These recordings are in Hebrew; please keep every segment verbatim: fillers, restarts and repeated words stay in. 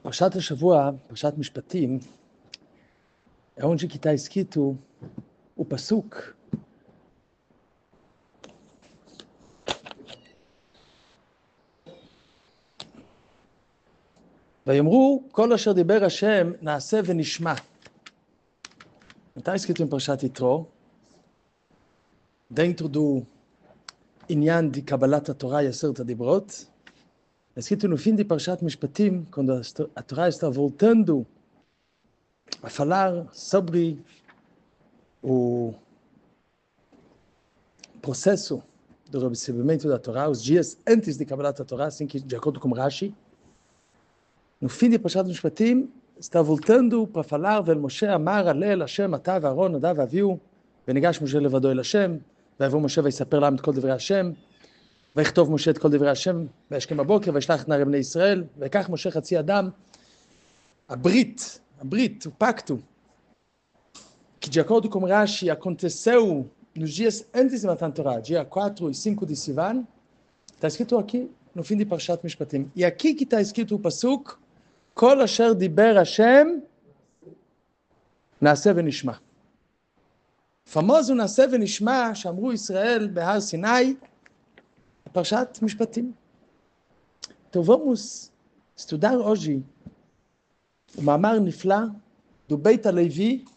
פרשת השבוע, פרשת משפטים, העון שכיתה הסכיתו הוא פסוק. ויאמרו, כל אשר דיבר השם נעשה ונשמע. מתי הסכיתו עם פרשת יתרו? dentro do עניין די קבלת התורה e עשרת הדיברות. Escrito no fim de Parshat Mishpatim, quando a Torá está voltando a falar sobre o processo do recebimento da Torá, os dias antes de Kabbalat a Torá, assim que, de acordo com Rashi, no fim de Parshat Mishpatim, está voltando para falar, vel Moshe amar alel Hashem ata ואהרון נדב ואביהו, וניגש משה לבדו אל השם, ויבוא משה ויספר להם את כל דברי השם, ויכתוב משה את כל דברי השם, וישכם בבוקר, וישלח את נערי בני ישראל, ויקח משה חצי אדם, הברית, הברית, o pacto, que de acordo com Rashi aconteceu nos dias antes de Matan Torah, dia quatro e cinco de Sivan, está escrito aqui no fim de Parshat Mishpatim. E aqui que está escrito o pasuk, כל אשר דיבר השם, נעשה ונשמע. famoso נעשה ונשמע, שאמרו ישראל בהר סיני, Parshat Mishpatim. Então vamos estudar hoje o מאמר נפלא do Beit HaLevi,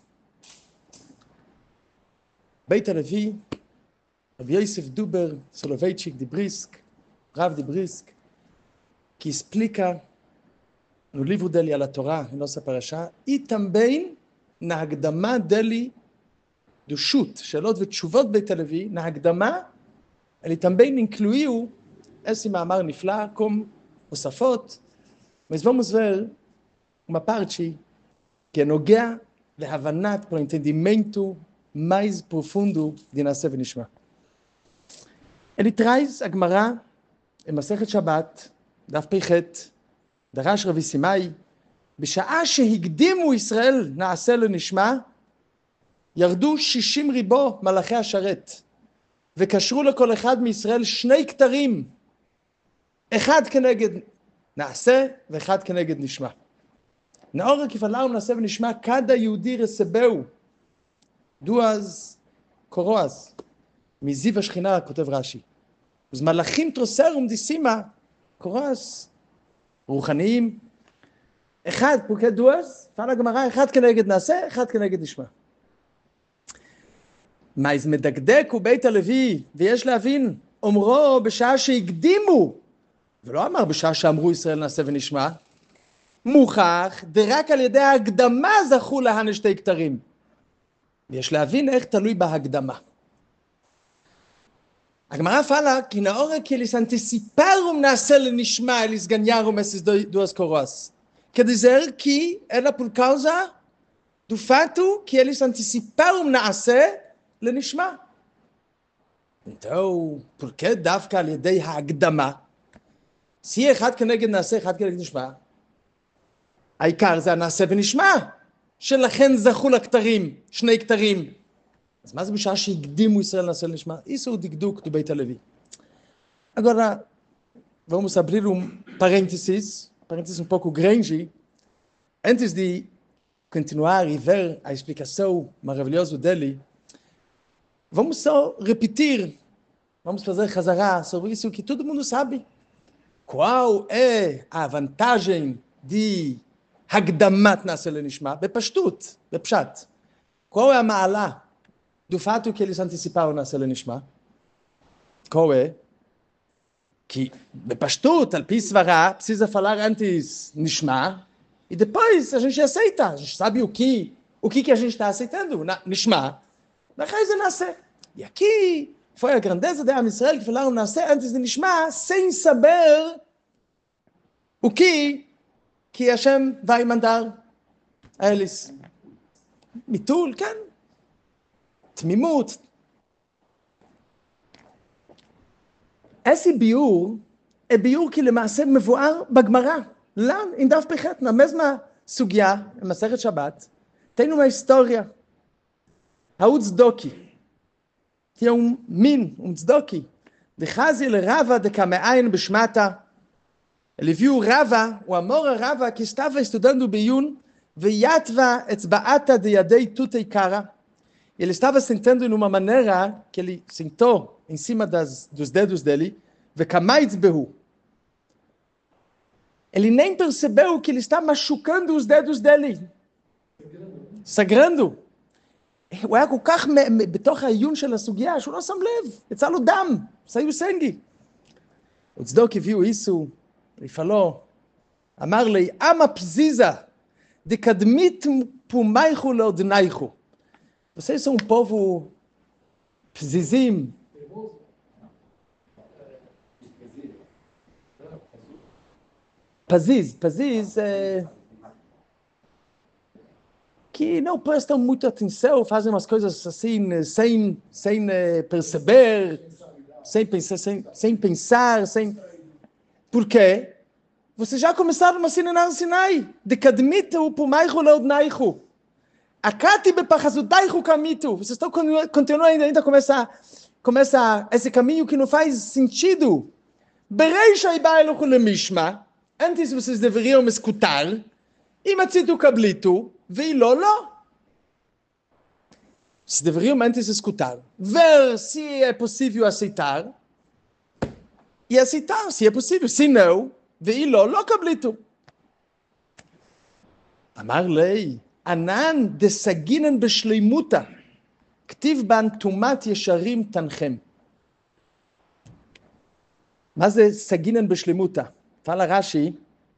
Beit HaLevi, Rabbi Yosef Duber Soloveitchik de Brisk, Rav de Brisk, que explica no livro dele a Torá, em nossa parashá, e também na הקדמה dele do Shut, שאלות ותשובות Beit HaLevi, na הקדמה ele também incluiu esse מאמר נפלא com הוספות, mas vamos ver uma parte que é נוגע להבנת, para o entendimento mais profundo de נעשה ונשמע. Ele traz a Gemara em מסכת שבת, דף פ"ח, דרש רבי סימאי, בשעה שהקדימו ישראל נעשה לנשמע, ירדו שישים ריבו מלאכי השרת, וקשרו לכל אחד מישראל שני כתרים, אחד כנגד נעשה ואחד כנגד נשמע. נאור כפלאו נעשה ונשמע, כד היהודי רסבהו, דואז קורוז, מזיו השכינה, כותב רש"י. אז מלאכים תרוסרום דיסימה, קורוז, רוחניים, אחד פרקי דואז, פעלה גמרא, אחד כנגד נעשה, אחד כנגד נשמע. מה זה מדקדק הוא בית הלוי, ויש להבין, אומרו בשעה שהקדימו, ולא אמר בשעה שאמרו ישראל נעשה ונשמע, מוכח, דרק על ידי ההקדמה זכו להן שתי כתרים. ויש להבין איך תלוי בהקדמה. הגמרא פעלה, כי נאורה כי אליס אנטיסיפרום נעשה לנשמע, אליס גניארום אסיס דואס קורס. כדזר כי אלה פולקאוזה, דופתו כי אליס אנטיסיפרום נעשה, לנשמע. então, por que דווקא על ידי ההקדמה? שיהיה אחד כנגד נעשה, אחד כנגד נשמע. העיקר זה הנעשה ונשמע, שלכן זכו לכתרים, שני כתרים. אז מה זה בשעה שהקדימו ישראל נעשה ונשמע? isso o דקדוק do בית הלוי. agora, vamos abrir um parênteses, parênteses um pouco grande, antes de continuar e ver a explicação maravilhosa dele. Vamos só repetir, vamos fazer חזרה sobre isso que todo mundo sabe. Qual é a vantagem de הקדמת נעשה לנשמע? בפשטות, בפשט. qual é a מעלה do fato que eles anteciparam נעשה לנשמע? qual é? que בפשטות, על פי סברה, precisa falar antes נשמע, e depois a gente aceita, a gente sabe o que, o que que a gente está aceitando, נשמע. ואחרי זה נעשה. E aqui foi a grandeza de Am Israel que falaram נעשה antes de נשמע, sem saber o que que Hashem vai mandar a eles. מיתול, כן. תמימות. esse ביור, é ביור que למעשה מבואר בגמרא. lá em דף פ"ח, na mesma סוגיה, במסכת שבת, tem uma história. Haud Zdoki. Tinha um min, um Zdoki. De Chazi le Rava de Kameain Bishmata. Ele viu o Rava, o Amora Rava, que estava estudando o Biyun, Veyatva etzba'ata de yadei tutei kara. Ele estava sentando em uma maneira que ele sentou em cima das, dos dedos dele, Vekamaitz behu. Ele nem percebeu que ele está machucando os dedos dele. סגרנדו. הוא היה כל כך בתוך העיון של הסוגיה, שהוא לא שם לב, יצא לו דם, סיו סנגי. וצדוק הביאו איסו, לפעלו, אמר לי, אמה פזיזה, דקדמית פומייכו לאודנייכו. Vocês são um povo pzizim. Paziz, paziz é... que não prestam muita atenção, fazem umas coisas assim, sem, sem uh, perceber, sem pensar, sem, sem pensar, sem... Por quê? Vocês já começaram a ensinar Sinai. Decadmito pumaichu leodnaichu. Akati bepachazudaichu kamitu. Vocês estão continuando ainda, ainda começa, começa esse caminho que não faz sentido. Bereisha ibailuchu lemishma. Antes vocês deveriam me escutar. Imatzitu kablitu. Veio lo. Vocês deveriam antes escutar. Ver se é possível aceitar. E aceitar se é possível. Se não, veio lo, lo kablitu. Amar lei. Anan desaginen beshleimuta. Ktiv ban tumat yesharim tanchem. Mas é saginen beshleimuta. Fala Rashi.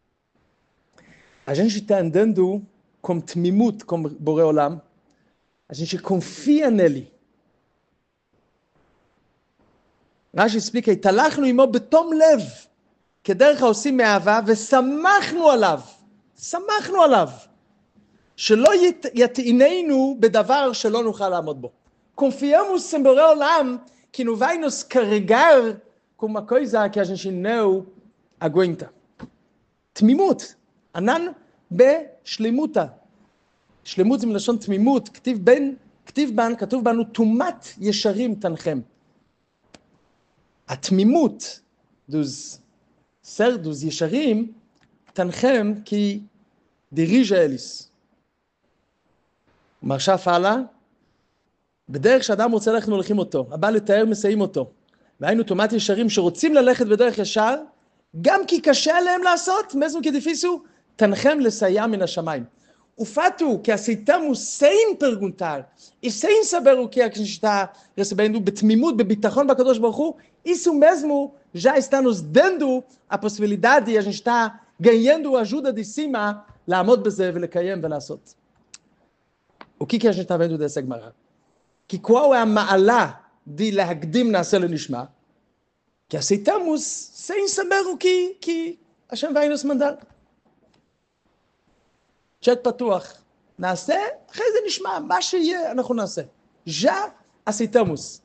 A gente está andando com tmimut, com Borei Olam. A gente confia nele. Rashi explica, התהלכנו עמו בתום לב, כדרך העושים מאהבה, ושמחנו עליו. שמחנו עליו. שלא יטעיננו בדבר שלא נוכל לעמוד bom. Confiamos em Borei Olam, que não vai nos carregar com uma coisa que a gente não aguenta. תמימות. ענן בשלמותה. שלמות זה מלשון תמימות. כתיב בין, כתיב בן, כתוב בנו, תומת ישרים תנחם. התמימות, דוז סר, דוז ישרים, תנחם כי דיריג'ה אליס. מרשה פעלה, בדרך שאדם רוצה ללכת מולכים אותו, הבא לתאר מסיים אותו. והיינו תומת ישרים שרוצים ללכת בדרך ישר, גם כי קשה להם לעשות, mesmo que difícil, תנחם לסייע מן השמיים. O fato que aceitamos sem perguntar e sem saber o que é que a gente está recebendo, בתמימות, בביטחון בקדוש ברוך הוא, isso mesmo já está nos dando a possibilidade e a gente está ganhando ajuda de cima לעמוד בזה ולקיים ולעשות. O que que a gente está vendo dessa Gemara? Que qual é a מעלה de להקדים נעשה לנשמע? Que aceitamos sem saber o que, que Hashem vai nos mandar. צ'אט פתוח. נעשה, אחרי זה נשמע, מה שיהיה אנחנו נעשה. Já aceitamos.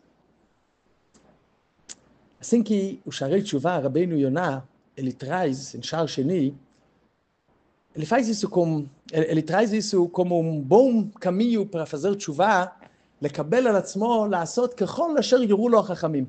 Assim que o Sharei Tshuva, Rabbeinu Yonah, ele traz, em Shar Sheni, ele faz isso como, ele, ele traz isso como um bom caminho para fazer Tshuva, לקבל על עצמו, לעשות ככל אשר יורו לו החכמים.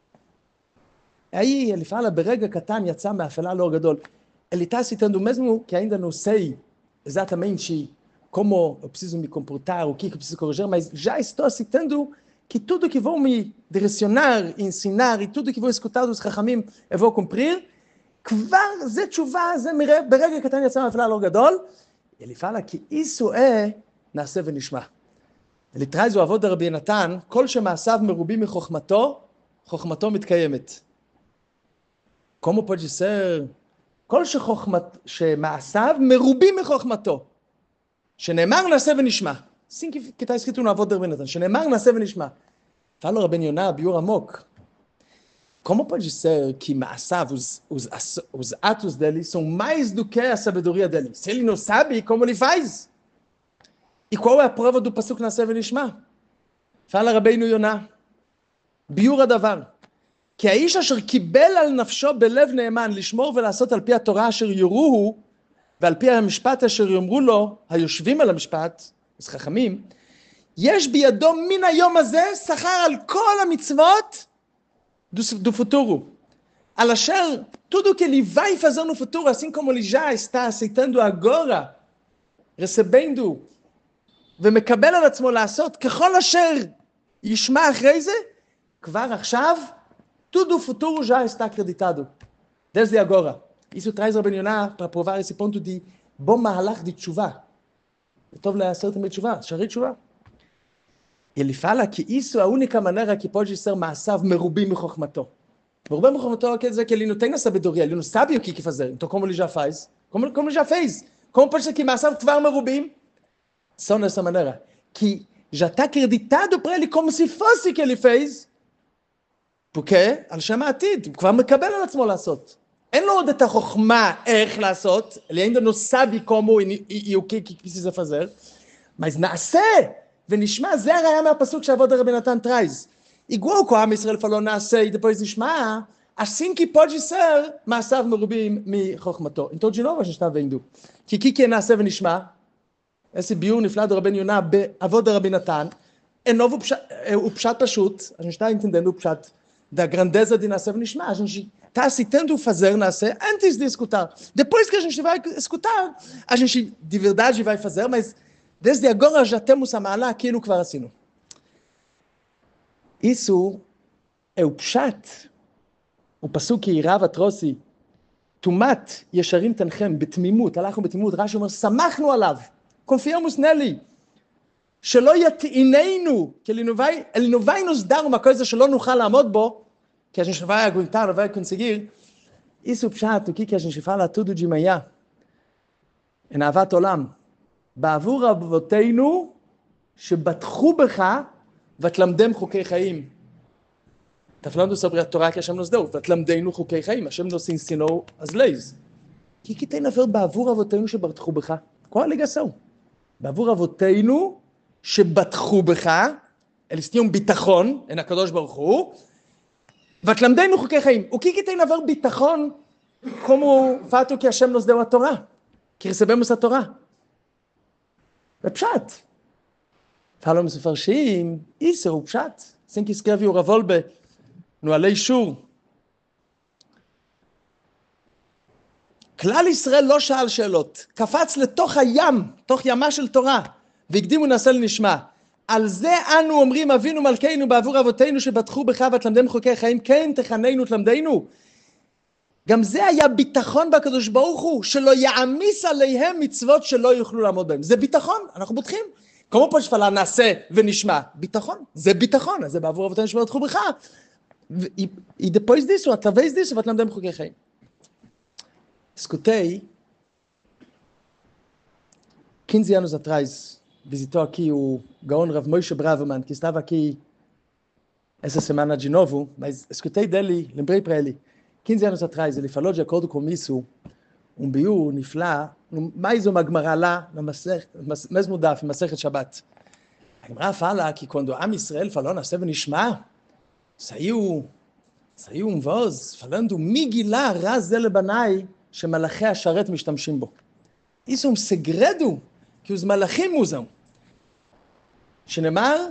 Aí ele fala, ברגע קטן יצא מאפלה לאור גדול. Ele está citando mesmo que ainda não sei exatamente como eu preciso me comportar, o que eu preciso corrigir, mas já estou citando que tudo que vão me direcionar, ensinar, e tudo que vou escutar dos חכמים, eu vou cumprir. כבר זה תשובה, זה ברגע קטן יצא מאפלה לאור גדול. ele fala que isso é נעשה ונשמע. ele traz o avô de Rabbi Natan, כל שמעשיו מרובים מחוכמתו, חוכמתו מתקיימת. Como pode ser? כל שמעשיו מרובים מחוכמתו. שנאמר נעשה ונשמע. assim que está escrito no avô de Rabbi Natan. שנאמר נעשה ונשמע. Fala o Rabbi Yonah, biur amok. Como pode ser que מעשיו, os, os, os atos dele, são mais do que a sabedoria dele? Se ele não sabe, como ele faz? E qual é a prova do pasuk נעשה ונשמע? Fala Rabbeinu Yonah. ביור הדבר. כי האיש אשר קיבל על נפשו בלב נאמן לשמור ולעשות על פי התורה אשר יורוהו ועל פי המשפט אשר יאמרו לו היושבים על המשפט, אז חכמים, יש בידו מן היום הזה שכר על כל המצוות דו פוטורו. על אשר tudo que ele vai fazer no futuro, assim como ele já está aceitando agora, recebendo, ומקבל על עצמו לעשות, ככל אשר ישמע אחרי זה, כבר עכשיו, tudo futuro já está acreditado, desde agora. Isso traz Rabbeinu Yonah para provar esse ponto de bom מהלך de tchuvá. É טוב לעשות também tchuvá, sharit tchuvá. Ele fala que isso é a única maneira que pode ser מעשיו מרובים מחוכמתו. מרובים מחוכמתו quer dizer que ele não tem a sabedoria, ele não sabe o que, que fazer. Então como ele já faz? Como, como ele já fez? Como pode ser que מעשיו כבר מרובים? São dessa maneira. Que já está acreditado para ele como se fosse que ele fez. porque על שם העתיד, הוא כבר מקבל על עצמו לעשות. אין לו עוד את החוכמה איך לעשות, ele ainda não sabe como e o que precisa fazer, mas נעשה ונשמע, זה הראיה מהפסוק שעבוד הרבי נתן traz. igual com a Israel falou נעשה e depois נשמע, assim que pode ser מעשיו מרובים מחוכמתו. Então de novo a gente está vendo que o que é נעשה ונשמע? esse ביור נפלא do רבנו יונה בעבוד הרבי נתן, é novo o pshat pashut, a gente está entendendo o pshat da grandeza de nascer e nishma. A gente está aceitando fazer nascer antes de escutar. Depois que a gente vai escutar, a gente de verdade vai fazer, mas desde agora já temos a ma'ala aquilo que כבר עשינו. Isso é o pshat, o pasuk que Rav Atrossi, tumat yesharim tanchem בתמימות, הלכנו בתמימות, רש"י אומר, שמחנו עליו, confiamos nele. שלא יטעיננו, que ele não vai, ele não vai nos dar uma coisa שלא נוכל לעמוד בו, que a gente vai aguentar, não vai conseguir. Isso pshat, o que a gente fala tudo de manhã, em אהבת עולם, בעבור אבותינו שבטחו בך ותלמדם חוקי חיים. Está falando sobre a Torá que Hashem nos deu, ותלמדנו חוקי חיים, Hashem nos ensinou as leis. O que que tem a ver בעבור אבותינו שבטחו בך? Qual a ligação? בעבור אבותינו שבטחו בך, eles tinham ביטחון, em הקדוש ברוך הוא, ותלמדנו חוקי חיים. O que que tem a ver ביטחון como o fato que Hashem nos deu a Torá? Que recebemos a Torá? É pshat. Falam os מפרשים, isso é o pshat. Assim que escreve o Rav Wolbe no עלי שור. כלל ישראל לא שאל שאלות, קפץ לתוך הים, תוך ימה של תורה, והקדימו נעשה לנשמע. על זה אנו אומרים אבינו מלכנו בעבור אבותינו שבטחו בך ותלמדם חוקי חיים, כן תחננו תלמדנו. גם זה היה ביטחון בקדוש ברוך הוא, שלא יעמיס עליהם מצוות שלא יוכלו לעמוד בהם. זה ביטחון, אנחנו בוטחים. כמו פה שפלה נעשה ונשמע, ביטחון, זה ביטחון, אז זה בעבור אבותינו שבטחו בך. E depois disso, através disso, ותלמדם חוקי חיים. Escutei, quinze anos atrás, visitou aqui o Gaon Rav Moshe Braverman, que estava aqui essa semana de novo, mas escutei dele, lembrei para ele, quinze anos atrás, ele falou de acordo com isso, um biur niflá, mais uma Gemara lá, no mesmo daf, Masechet Shabbat. A Gemara fala que quando Am Israel falou, Naseh v'nishma, saiu, saiu um voz falando, Migilá raz ele banai, שמלאכי השרת משתמשים בו. isso é um segredo que os malachim usam. שנאמר,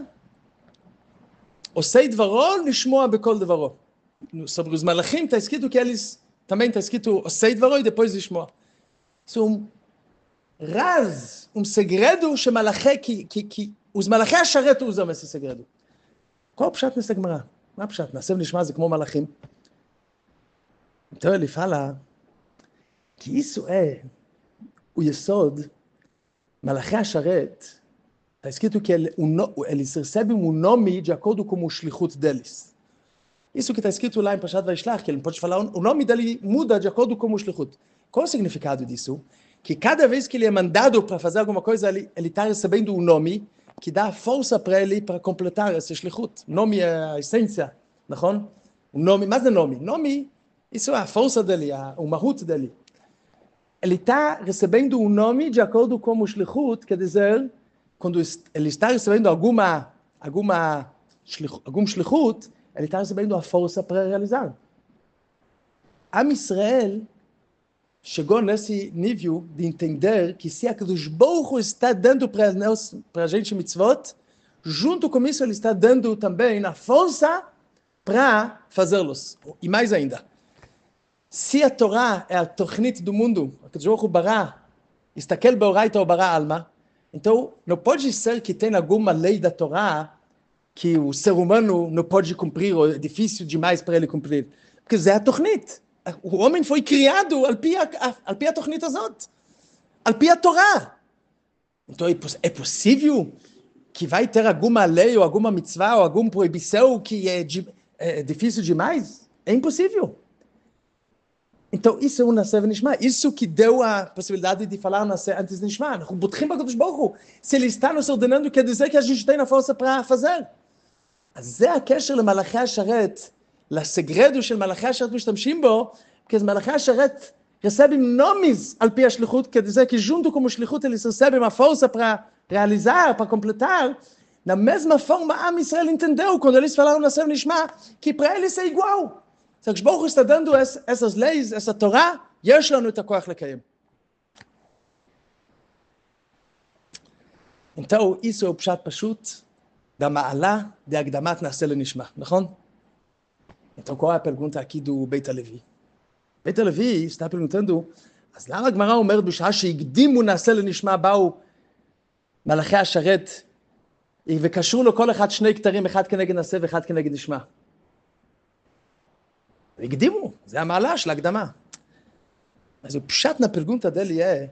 עושי דברו לשמוע בכל דברו. sobre os malachim está escrito que eles também está escrito עושי דברו e depois לשמוע. isso é um raz, um segredo שמלאכי, que, que, que os malachי השרת usam esse segredo. qual o pshat nessa Gemara? מה הפשט? נעשה ונשמע זה כמו מלאכים. então ele fala que isso é o yesod, Malachi HaSharet, está escrito que ele, eles recebem um nome de acordo com o shlichut deles. Isso que está escrito lá em Parashat Vaishlach, que ele pode falar, o nome dele muda de acordo com o shlichut. Qual é o significado disso? Que cada vez que ele é mandado para fazer alguma coisa, ele está recebendo um nome que dá força para ele para completar esse shlichut. Nome é a essência, não? O nome, mas é nome. Nome, isso é a força dele, a, o mahut dele. Ele está recebendo um nome de acordo com o shlichut, quer dizer, quando ele está recebendo alguma, alguma algum shlichut, ele está recebendo a força para realizar. Am Israel chegou nesse nível de entender que se a Kadosh Baruch Hu está dando para nós, para a gente mitzvot, junto com isso ele está dando também a força para fazê-los. E mais ainda, שיא התורה, התוכנית do mundo, הקדוש ברוך הוא ברא, הסתכל באורייתא ou bará alma. Então, não pode ser que tenha alguma lei da Torá que o ser humano não pode cumprir, ou é difícil demais para ele cumprir. Porque זה התוכנית. O homem foi criado על פי, על פי התוכנית הזאת. על פי התורה. Então, é possível que vai ter alguma lei, ou alguma mitzvah, ou alguma proibição que é, é difícil demais? É impossível. Então, isso é o Nascer ונשמע. Isso que deu a possibilidade de falar Nascer antes de נשמע. אנחנו בוטחים בקדוש ברוך הוא. Se ele está nos ordenando, quer dizer que a gente tem a força para fazer. אז זה הקשר למלאכי השרת, לסגרדו של מלאכי השרת משתמשים בו, porque מלאכי השרת recebem nomes על פי השליחות, quer dizer que junto com a שליחות eles recebem a força para realizar, para completar. Na mesma forma, a Am Israel entendeu, quando eles falaram Nascer ונשמע, que para eles é igual. Se הקדוש ברוך הוא está dando essas leis, essa Torá, יש לנו את הכוח לקיים. Então, isso é o pshat pashut da ma'ala de הקדמת נעשה לנשמע, נכון? Então, qual é a pergunta aqui do Beit HaLevi? Beit HaLevi está perguntando, אז למה הגמרא אומרת בשעה שהקדימו נעשה לנשמע באו מלאכי השרת, וקשרו לו כל אחד שני כתרים, אחד כנגד נעשה ואחד כנגד נשמע? הקדימו, זה המעלה של ההקדמה. אז o pshat na pergunta dele é,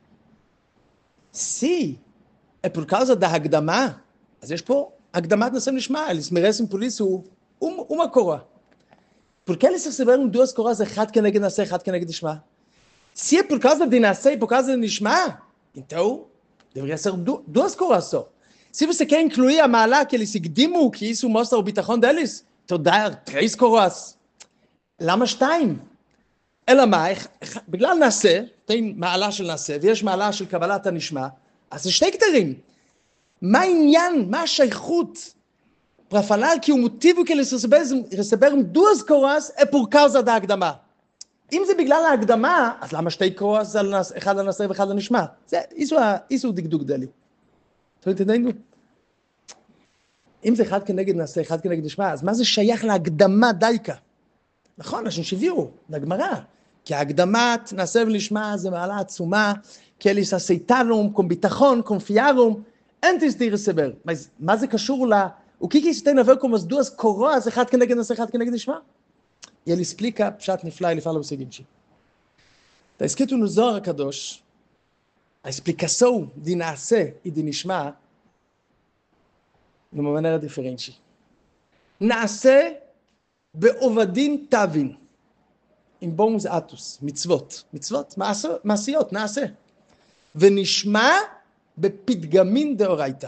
se é por causa da הקדמה, אז יש פה הקדמת נעשה ונשמע, eles merecem por isso uma coroa. Por que eles receberam duas coroas, אחד כנגד נעשה, אחד כנגד נשמע? Se é por causa de nascer e por causa de nishma, então deveria ser duas coroas só. Se você quer incluir a מעלה que eles הקדימו, que isso mostra o ביטחון deles, então dá três coroas. למה שתיים? אלא מה, בגלל נעשה, tem מעלה של נעשה, ויש מעלה של קבלת הנשמע, אז זה שתי כתרים. מה העניין, מה השייכות? Para falar que o motivo que eles receberam, receberam duas coroas é por causa da הקדמה. אם זה בגלל ההקדמה, אז למה שתי coroas, אחד על נעשה ואחד על נשמע? isso o דקדוק דלי. אתם entendendo? אם זה אחד כנגד נעשה, אחד כנגד נשמע, אז מה זה שייך להקדמה דייקה? נכון, אנשים שהביאו, לגמרא, כי ההקדמת נעשה ונשמע זה מעלה עצומה, כי אליס aceitaram com ביטחון, confiaram, antes de receber. Mas, מה זה קשור לה? O que que isso tem a ver com as duas coroas, אחד כנגד נעשה, אחד כנגד נשמע? E ele explica, pshat nifla, ele fala o seguinte, está escrito no Zohar Kadosh, a explicação de nascer e de nishma, de uma maneira diferente. Nascer בעובדין תבין, עם bons atos, מצוות, מצוות, מעשיות, נעשה. ונשמע בפתגמין דאורייתא.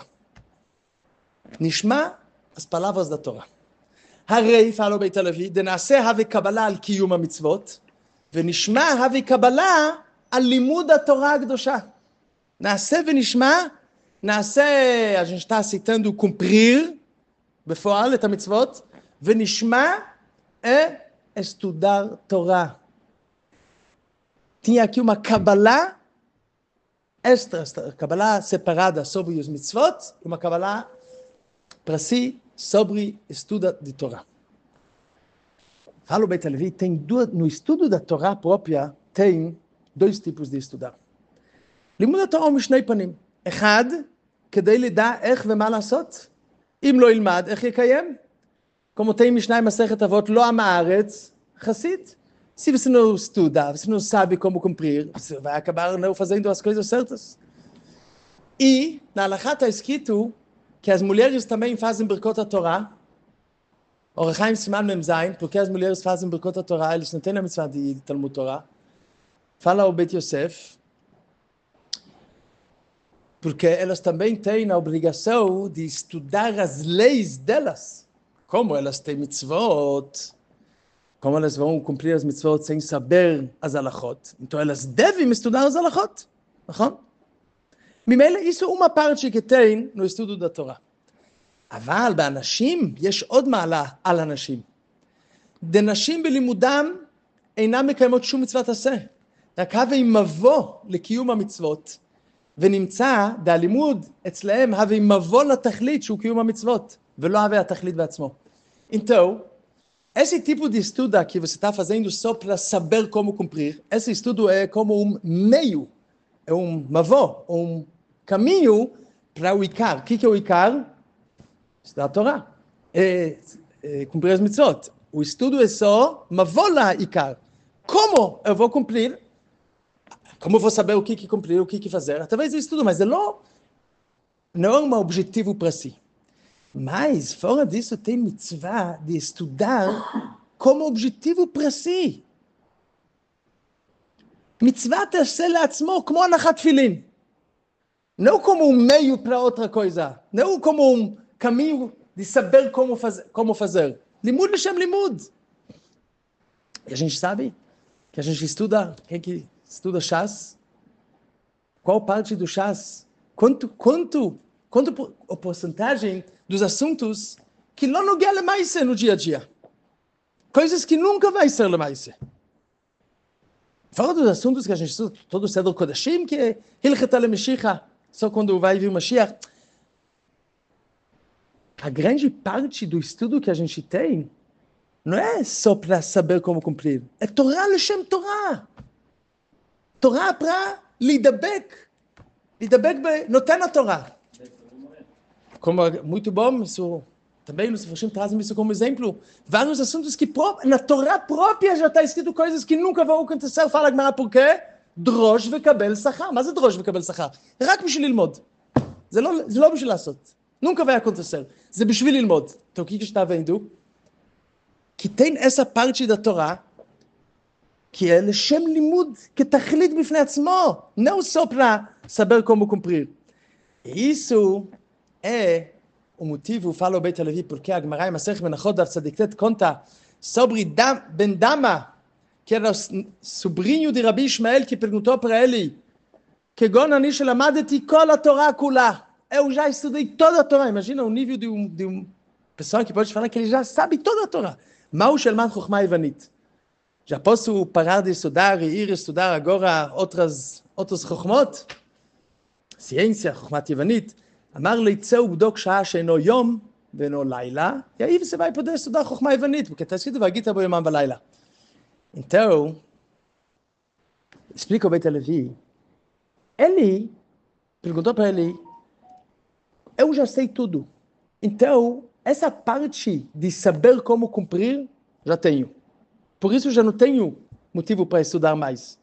נשמע as palavras da Torá. הרי, פעלו בית הלוי, דנעשה הווה קבלה על קיום המצוות, ונשמע הווה קבלה על לימוד התורה הקדושה. נעשה ונשמע, נעשה, a gente está citando cumprir, בפועל, את המצוות, ונשמע, é estudar Torá. Tinha aqui uma Kabbalah extra, Kabbalah separada sobre os mitzvot, e uma Kabbalah para si sobre estudo de Torá. Fala o Beit HaLevi, tem duas, no estudo da Torá própria, tem dois tipos de estudar. לימוד התורה הוא משני פנים. אחד, כדי לדע איך ומה לעשות. אם לא ילמד, איך יקיים? Como tem Mishnah e Masechet Avot, לא עם הארץ, חסיד. Se você não estuda, você não sabe como cumprir, você vai acabar não fazendo as coisas certas. E, na Halachá está escrito que as mulheres também fazem Birkot HaTorah, Or HaChaim Siman Mem Zayin, porque as mulheres fazem Birkot HaTorah, eles não têm a mitzvah de Talmud Torah. Fala o Bet Yosef, porque elas também têm a obrigação de estudar as leis delas. Como elas têm mitzvot, como elas vão cumprir as mitzvot sem saber as halachot. Então elas devem estudar as halachot. נכון? ממילא, isso é uma parte que tem no estudo da Torá. אבל באנשים יש עוד מעלה על אנשים. דנשים בלימודם אינם מקיימות שום מצוות עשה. רק הווה מבוא לקיום המצוות, ונמצא בלימוד אצלהם הווה מבוא לתכלית שהוא קיום המצוות, ולא הווה התכלית בעצמו. Então, esse tipo de estudo que você está fazendo só para saber como cumprir, esse estudo é como um meio, é um mavó, um caminho para o Icar. O que, que é o Icar? Estudar a Torá. É, é, cumprir as mitzvot. O estudo é só mavó lá, Icar. Como eu vou cumprir? Como eu vou saber o que, que cumprir, o que, que fazer? Através do estudo, mas não, não é um objetivo para si. Mas, fora disso, tem mitzvah de estudar como objetivo para si. Mitzvah תעשה לעצמו כמו הנחת תפילין. Não como um meio para outra coisa. Não como um caminho de saber como fazer. Como fazer. Limud L'Shem Limud. E a gente sabe que a gente estuda, quem que estuda Shas? Qual parte do Shas? Quanto, quanto, quanto a porcentagem dos assuntos que não nogea lemaise no dia a dia? Coisas que nunca vai ser lemaise. Fora dos assuntos que a gente estuda, todo o Seder Kodashim, que é Hilchet HaMeshicha, só quando vai vir o Mashiach. A grande parte do estudo que a gente tem não é só para saber como cumprir. É Torah L'Shem Torah. Torah para lidabek. Lidabek noten a Torah. Como muito bom, isso também os Mefashim trazem isso como exemplo. Vários assuntos que na Torá própria já está escrito coisas que nunca vão acontecer. Fala a Gemara por quê? Drosh vekabel sachar. Mas é drosh vekabel sachar? רק בשביל ללמוד. זה לא, זה לא בשביל לעשות. Nunca vai acontecer. זה בשביל ללמוד. Então o que que está vendo? Que tem essa parte da Torá que é לשם לימוד, כתכלית בפני עצמו. Não só para saber como cumprir. Isso é o motivo, fala o Beit HaLevi, porque a Gemara em Masechet Menachot Daf Tzadik Tet conta sobre Dam, Ben Dama, que era o sobrinho de Rabi Ishmael, que perguntou para ele, כגון אני שלמדתי כל התורה כולה. Eu já estudei toda a Torá. Imagina o nível de um, de um pessoa que pode falar que ele já sabe toda a Torá. Ma'u Shelman Chokhmah Ivanit. Já posso parar de estudar e ir estudar agora outras, outros Chokhmot? Ciência, Chokhmat Ivanit. אמר לי, צא ובדוק שעה שאינו יום ואינו לילה, e aí você vai poder estudar Chokhmah Ivanit, porque está escrito, והגית בו יומם ולילה. Então, explica o Beit HaLevi, ele perguntou para ele, eu já sei tudo, então, essa parte de saber como cumprir, já tenho. Por isso, já não tenho motivo para estudar mais.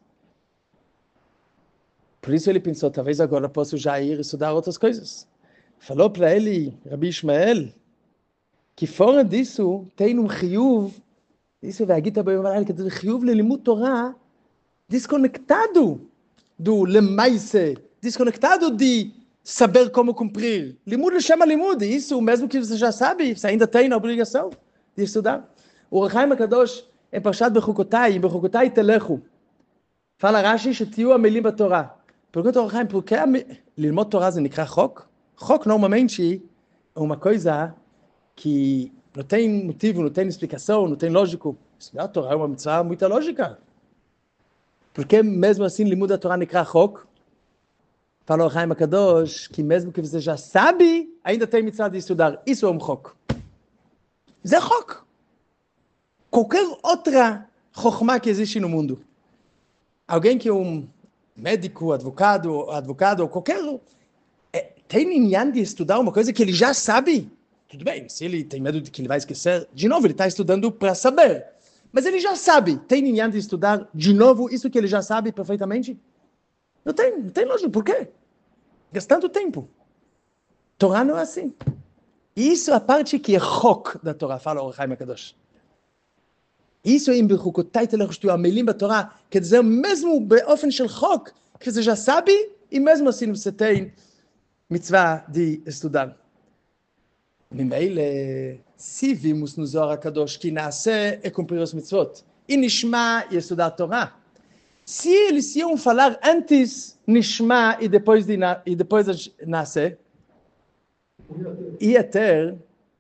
Por isso ele pensou, talvez agora posso já ir estudar outras coisas. Falou para ele, Rabi Ishmael, que fora disso, tem um chiyuv, isso vai aqui também, que tem um chiyuv de limud Torah, desconectado do lemaise, desconectado de saber como cumprir. Limud chama limud, isso mesmo que você já sabe, você ainda tem a obrigação de estudar. O Ohr HaChaim HaKadosh, em Parshat Bechukotai, em Bechukotai Telechu, fala Rashi, שתהיו עמלים בתורה. Pergunta ao Ohr HaChaim, por que ללמוד תורה זה נקרא חוק? Chok normalmente é uma coisa que não tem motivo, não tem explicação, não tem lógico. Estudar a Torá é uma mitzvah muito lógica. Porque mesmo assim, limud a Torá nikra chok? Fala o Ohr HaChaim HaKadosh que mesmo que você já sabe, ainda tem mitzvah de estudar. Isso é um chok. Isso é chok. Qualquer outra chokhmah que existe no mundo. Alguém que é um médico, advogado, advogado, qualquer... Tem inyan de estudar uma coisa que ele já sabe? Tudo bem, se ele tem medo de que ele vai esquecer, de novo, ele está estudando para saber. Mas ele já sabe. Tem inyan de estudar de novo isso que ele já sabe perfeitamente? Não tem, não tem lógica. Por quê? Gastando tempo. Torá não é assim. Isso é a parte que é chok da Torá, fala o Ohr HaChaim HaKadosh. Isso é em Bechukotai Telechu שתהיו עמלים בתורה, quer dizer, mesmo באופן של chok, que você já sabe, e mesmo assim você tem mitzvah de estudar. ממילא, se vimos no Zohar HaKadosh que nasce é cumprir os mitzvot, e nishma e estudar a Torá. Se eles iam falar antes nishma e depois, de na, e depois nasce, ia ter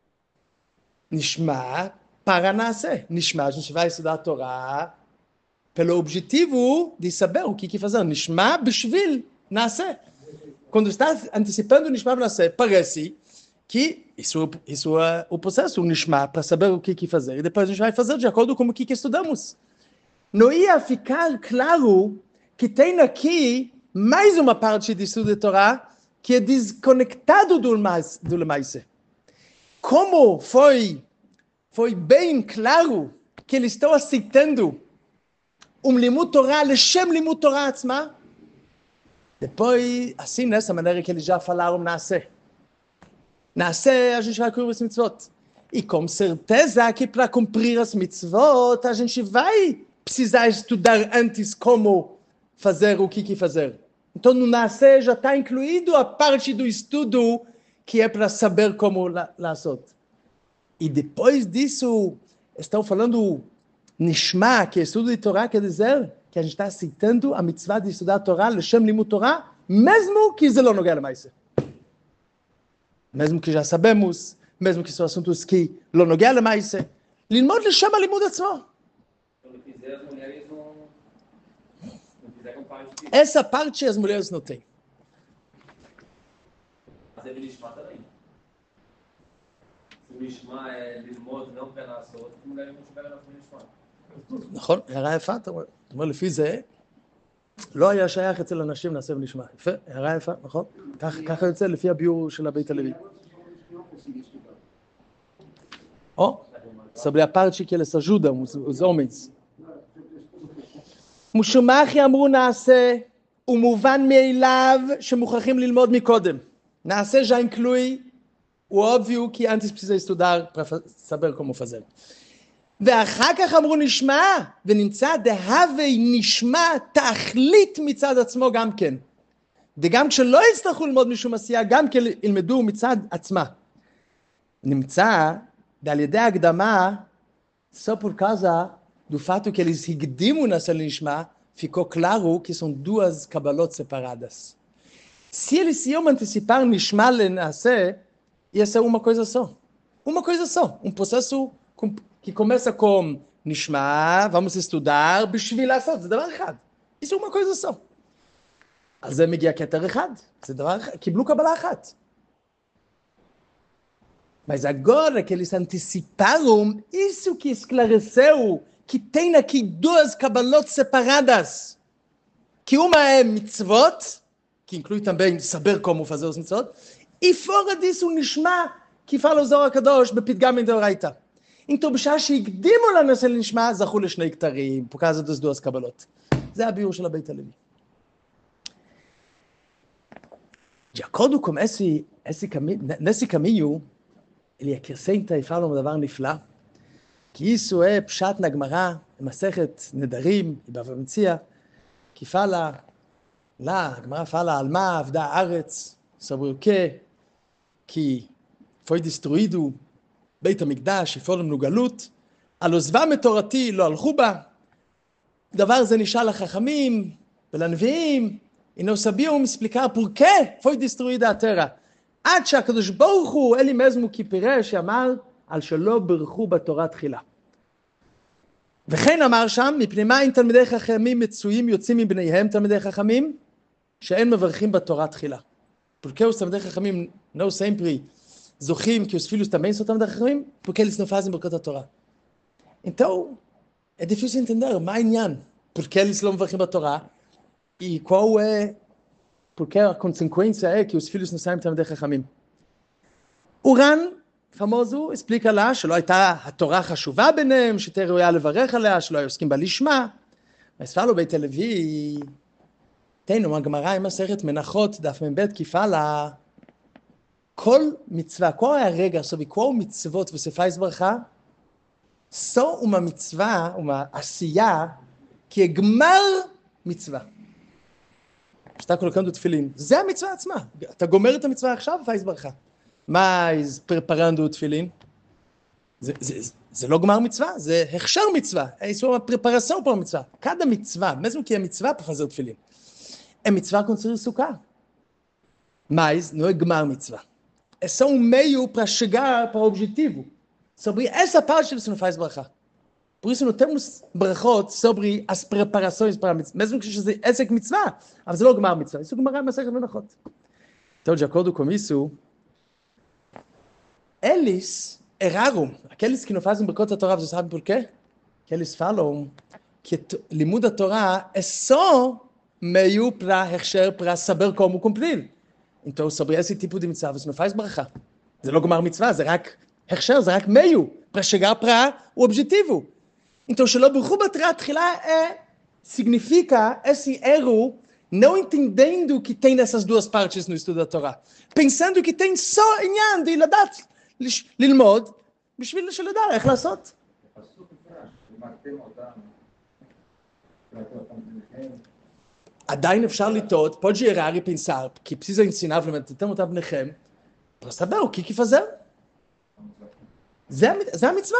nishma para nascer. Nishma, a gente vai estudar a Torá pelo objetivo de saber o que, que fazer. Nishma b'shvil nascer. Quando está antecipando o Nishma para nascer, parece que isso, isso é o processo, o nishma, para saber o que que fazer. E depois a gente vai fazer de acordo com o que que estudamos. Não ia ficar claro que tem aqui mais uma parte de estudo de Torá que é desconectado do Lemaise. Como foi, foi bem claro que eles estão aceitando um limud Torá, Leshem limud Torá atzma, depois, assim, nessa maneira que eles já falaram, nasce. Nasce, a gente vai cumprir as mitzvot. E com certeza que para cumprir as mitzvot, a gente vai precisar estudar antes como fazer o que que fazer. Então, no nasce já está incluído a parte do estudo que é para saber como laçot. E depois disso, estão falando nishma, que é estudo de Torá, quer dizer que a gente está aceitando a mitzvah de estudar a Torá, Leshem limud Torá, mesmo que isso não noga mais. Mesmo que já sabemos, mesmo que são assuntos que não noga mais. Lilmod Leshem limud atzmo. Quando fizer, as mulheres não... não fizer com parte de... Essa parte as mulheres não têm. Mas é Nishma também. Se o Nishma é Lilmod, não pelas outras, as mulheres não tiveram na Nishma. נכון, הערה יפה, אתה אומר, לפי זה, לא היה שייך אצל אנשים נעשה ונשמע. יפה, הערה יפה, נכון? ככה יוצא לפי הביור של הבית הלוי. או, sobre a parte que eles ajudam, os, os homens. מושמחי אמרו נעשה, ומובן מאליו שמוכרחים ללמוד מקודם. נעשה já inclui o óbvio que antes precisa estudar para saber como fazer. ואחר כך אמרו נשמע, ונמצא דהווי נשמע תכלית מצד עצמו גם כן. וגם כשלא יצטרכו ללמוד משום עשייה, גם כן ילמדו מצד עצמה. נמצא, ועל ידי ההקדמה, só por causa do fato que eles הקדימו נעשה לנשמע, ficou claro que são duas cabaלות separadas. Se eles iam antecipar נשמע לנעשה, ia ser uma coisa só. Uma coisa só, um processo que começa com nishma, vamos estudar, בשביל לעשות, זה דבר אחד. isso é uma coisa só. אז זה מגיע כתר אחד, זה דבר אחד, קיבלו קבלה אחת. Mas agora que eles anteciparam, isso que esclareceu que tem aqui duas cabalot separadas. Que uma é mitzvot, que inclui também saber como fazer os mitzvot, e fora disso um nishma, que fala o Zohar HaKadosh בפתגם מדאורייתא. então, בשעה שהקדימו לנושא לנשמע, זכו לשני כתרים, por causa das duas קבלות. זה הביור של הבית הלוי. De acordo com esse, esse caminho, nesse caminho, ele acrescenta e fala um דבר נפלא, que isso é pshat na Gemara, מסכת נדרים, בבא מציעא, que fala, lá, a Gemara fala, על מה עבדה הארץ, sobre o que, que foi destruído בית המקדש, יפורם נוגלות, על עוזבם את תורתי לא הלכו בה, דבר זה נשאל לחכמים ולנביאים, e não sabiam me explicar por que foi destruída a terra. עד שהקדוש ברוך הוא, אלי mesmo que פירש, אמר, על שלא ברכו בתורה תחילה. וכן אמר שם, מפני מה אם תלמידי חכמים מצויים יוצאים מבניהם תלמידי חכמים, שאין מברכים בתורה תחילה. porque os תלמידי חכמים não sempre zochim que os filhos também são tamidim chachamim, porque eles não fazem Birkat Torá. Então, é difícil entender, מה העניין? porque eles não מברכים בתורה, e qual é, porque a consequência é que os filhos não saem תלמידי חכמים. o Ran, famoso, explica lá, שלא הייתה התורה חשובה ביניהם, שתהיה ראויה לברך עליה, שלא היו עוסקים בה לשמה. mas fala o בית הלוי, tem uma Gemara em מסכת מנחות, דף מ"ב, que fala, כל מצווה, qual é a regra sobre qual mitzvot você faz ברכה? só uma mitzvah, uma עשייה, que é גמר מצווה. está colocando o tefilin. זה המצווה עצמה. אתה גומר את המצווה עכשיו ופייס ברכה. mas preparando o tefilin? זה, זה, זה לא גמר מצווה, זה הכשר מצווה. isso é uma preparação para a mitzvah. cada mitzvah, mesmo que é mitzvah para fazer o tefilin, é mitzvah construir sukkah. mas não é gmar mitzvah. é só um meio para chegar para o objetivo. sobre essa parte você não faz brachá. por isso não temos brachot sobre as preparações para a mitzvah. mesmo que seja essa que mitzvah, mas não é gmar mitzvah. isso é gmar masechet menachot. então, de acordo com isso, eles erraram. Aqueles que não fazem Birkot Torah, vocês sabem por quê? Que eles falam que Limud Torah é só meio para para saber como cumprir. Então, sobre esse tipo de mitzvah, você não faz brachá. זה לא גמר מצווה, זה רק הכשר, זה רק meio para chegar para o objetivo. Então, שלא ברכו בתורה תחילה é, significa esse erro, não entendendo que tem essas duas partes no estudo da Torá. Pensando que tem só עניין de לדעת, ללמוד, בשביל שלדע איך לעשות. עדיין אפשר לטעות, pode errar e pensar, que precisa ensinar, ולמדתם אותה בניכם, para saber o que que fazer. זה המצווה.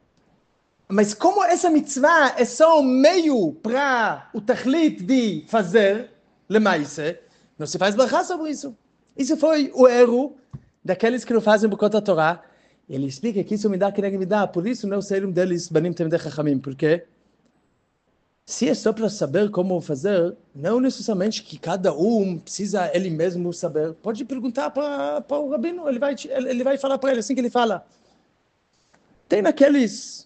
Mas como essa mitzvah é só um meio para o tachlit de fazer, lemaise, não se faz brachá sobre isso. Isso foi o erro daqueles que não fazem Birkot Torah. Ele explica que isso me dá que nem me dá, por isso não saíram deles banim temidei chachamim, porque se é só para saber como fazer, não necessariamente que cada um precisa ele mesmo saber. Pode perguntar para para o rabino, ele vai ele vai falar para ele assim que ele fala. Tem aqueles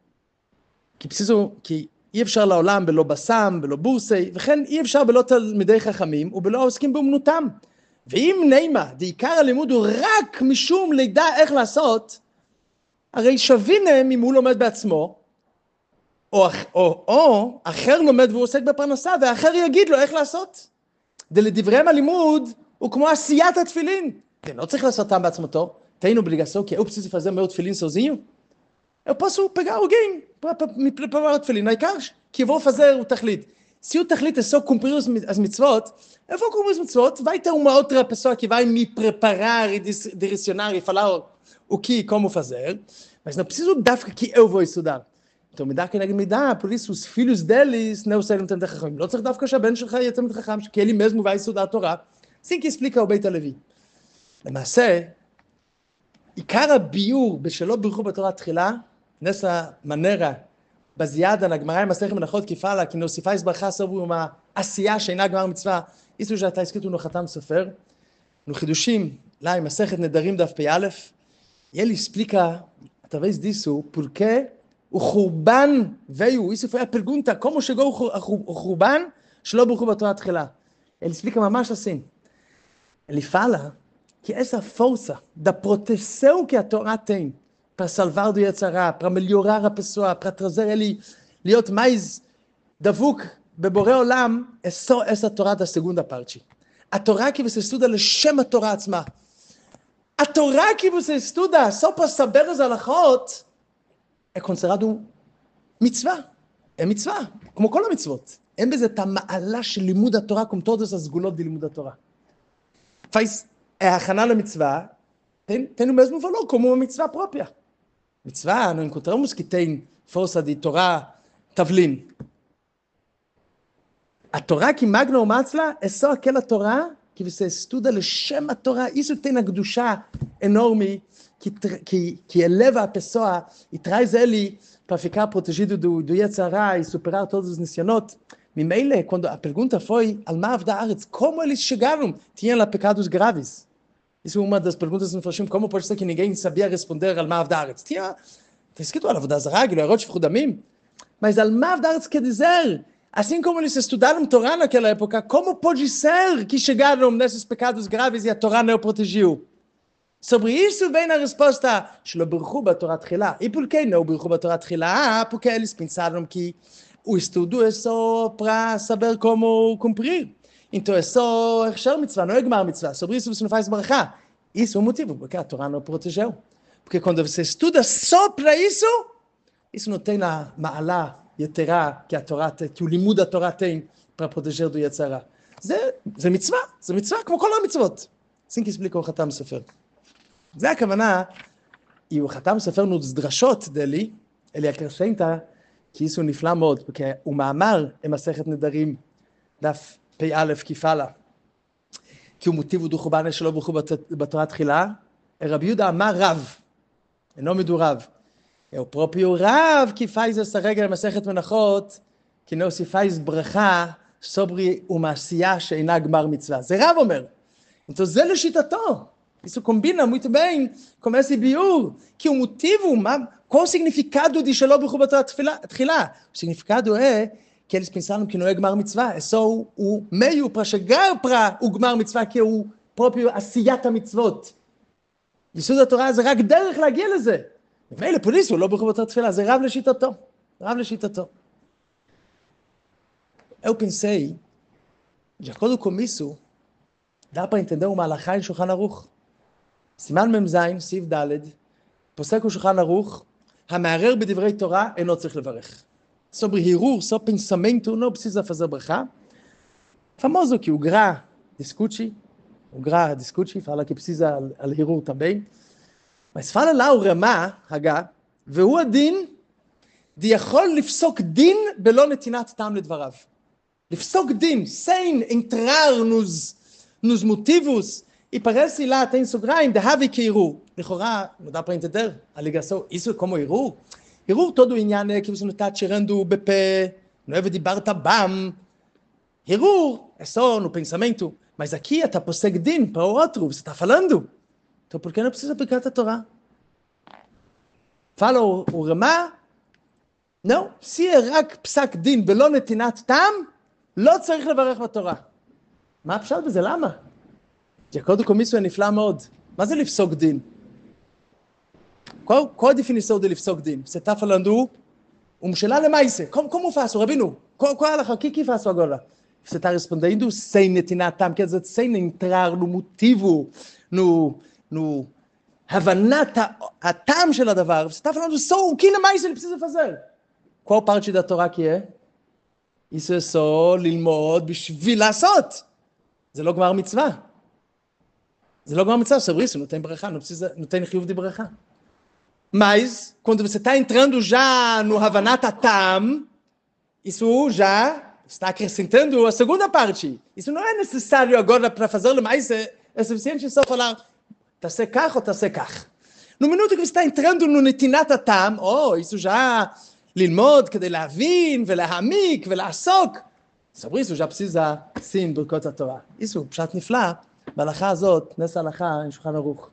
כי פסיזו, כי אי אפשר לעולם בלא בסם, בלא בורסי, וכן אי אפשר בלא תלמידי חכמים ובלא עוסקים באמנותם. ואם נימה, דעיקר הלימוד הוא רק משום לידע איך לעשות, הרי שווינם אם הוא לומד בעצמו, או, או, או אחר לומד והוא עוסק בפרנסה, ואחר יגיד לו איך לעשות. דלדבריהם הלימוד הוא כמו עשיית התפילין. אתם לא צריך לעשותם בעצמתו, תהיינו בליגסו, כי הוא פסיזו פזר מאוד תפילין סוזיו. Eu posso pegar alguém para me preparar o tefilin. העיקר que eu vou fazer o tachlit. Se o tachlit é só cumprir as mitzvot, eu vou cumprir as mitzvot, vai ter uma outra pessoa que vai me preparar e direcionar e falar o que e como fazer, mas não preciso dar que eu vou estudar. Então me dá que me dá, por isso os filhos deles não saíram tanto chacham. Não צריך דווקא שהבן שלך יהיה תלמיד חכם, כי ele mesmo vai estudar a Torá. Assim que explica o Beit HaLevi. למעשה, עיקר הביור בשלא ברכו בתורה תחילה, nessa maneira baseada na Gemara em Masechet Menachot que fala que não se faz brachá sobre uma asiá sheina gemar mitzvah. Isso já está escrito no Khatam Sofer, no Chidushim, lá em Masechet Nedarim Daf Pei Aleph. E ele explica, através disso, por que o Churban veio. Isso foi a pergunta, como chegou o Churban shelo b'ruchu b'Torah tchila. Ele explica mamash assim. Ele fala que essa força da proteção que a Torá tem para salvar do Yetzirah, para melhorar a pessoa, para trazer ele להיות mais דבוק בבורא עולם, é só essa Torá da segunda parte. A Torá que você estuda לשם התורה עצמה. A Torá que você estuda só para saber as halachot é considerado mitzvah. É mitzvah, como כל המצוות. אין בזה את המעלה של לימוד התורה, כמו todas as סגולות de לימוד התורה. faz é a הכנה למצווה, tem, tem o mesmo valor como uma mitzvah própria. Mitzvah, não encontramos que tem força de Torá, Tavlin. A Torá que magna o matzla é só aquela Torá que você estuda לשם התורה. Isso tem na Kedushá enorme que, que, que eleva a pessoa e traz ele para ficar protegido do, do Yetzirah e superar todos os nisyanot. Mimele, quando a pergunta foi al ma avda haaretz, como eles chegaram? Tinham lá pecados graves. Isso é uma das perguntas no Farshim, como pode ser que ninguém sabia responder al ma avda haaretz? Tinha, está escrito al avda zarah, gilarot shefchu damim. Mas al ma avda haaretz quer dizer, assim como eles estudaram Torá naquela época, como pode ser que chegaram nesses pecados graves e a Torá não o protegeu? Sobre isso vem a resposta, shelo b'ruchu b'Torah tchila. E por que não b'ruchu b'Torah tchila? Ah, porque eles pensaram que o estudo é só para saber como cumprir. Então é só Hechsher mitzvah, não é Gemar mitzvah. Sobre isso você não faz brachá. Isso é o motivo, porque a Torá não protegeu. Porque quando você estuda só para isso, isso não tem a ma'ala yeterá que a Torá tem, que o limud da Torá tem para proteger do Yetzirah. זה, זה מצווה, זה מצווה כמו כל המצוות. assim que explica o Khatam Sofer. זה הכוונה, e o Khatam Sofer nos drashot dele, ele acrescenta que isso é niflá מאוד, porque o מאמר em Masechet Nedarim, daf Pei Aleph, que fala que o motivo do Churban é shelo b'ruchu b'Torah tchila, é Rabi Yehuda Amar Rav, em nome do Rav. É o próprio Rav que faz essa regra em Masechet Menachot, que não se faz brachá sobre uma asiá sheina gemar mitzvah. זה רב אומר. então זה לשיטתו. Isso combina muito bem com esse biur, que o motivo, qual o significado de Shalom B'chu Tchila? O significado é que eles pensaram que não é Gmar Mitzvah, é só o, o meio para chegar para o Gmar Mitzvah, que é o próprio Asiyat HaMitzvot. יסוד התורה זה רק דרך להגיע לזה. ואלה פוליס, הוא לא בכל אותה תפילה, זה רב לשיטתו. רב לשיטתו. Eu pensei, de acordo com isso, dá para entender uma halakha em Shulchan Aruch. סימן מ"ז, סעיף ד', פוסק o Shulchan Aruch, המערער בדברי תורה אינו צריך לברך. Sobre hirur, só pensamento, não precisa fazer brachá. Famoso que o Gra discute, o Gra discute, fala que precisa al hirur também. Mas fala lá o Ramá, Hagá, והוא הדין, דיכול לפסוק דין בלא נתינת טעם לדבריו. לפסוק דין, sem entrar nos, nos motivos, e parece lá, tem סוגריים, דהבי כערעור. לכאורה, não dá para entender a ligação, isso é como ערעור. ערעור todo o עניין é que você não está tirando bepé, não é ודיברת bam. ערעור é só no pensamento, mas aqui אתה פוסק דין para o outro, você está falando. Então por que não precisa aplicar a Torá? Fala o, o Ramá, não, se é רק פסק דין בלא נתינת טעם, לא צריך לברך בתורה. מה הפשט בזה? למה? de acordo com isso é נפלא מאוד. מה זה לפסוק דין? Qual, qual a definição de לפסוק דין? Você está falando um shelah lemaise. Como, como faço, Rabino? Qual, qual é o que, que faço agora? Você está respondendo sem netinat tam, quer dizer, sem entrar no motivo, no, no havanat hatam shel hadavar. Você está falando só o que mais ele precisa fazer. Qual parte da Torá que é? Isso é só lilmod בשביל לעשות. זה לא גמר מצווה. זה לא גמר מצווה, sobre isso, não tem ברכה, não precisa, não tem חיוב de ברכה. Mas, quando você está entrando já no Havanat Hatam, isso já está acrescentando a segunda parte. Isso não é necessário agora para fazê-lo, mas é, é suficiente só falar תעשה כך ou תעשה כך. No minuto que você está entrando no נתינת הטעם, oh, isso já ללמוד כדי להבין ולהעמיק ולעסוק. sobre isso já precisa sim ברכות התורה. isso פשט נפלא, בהלכה הזאת, נס ההלכה עם שולחן ערוך.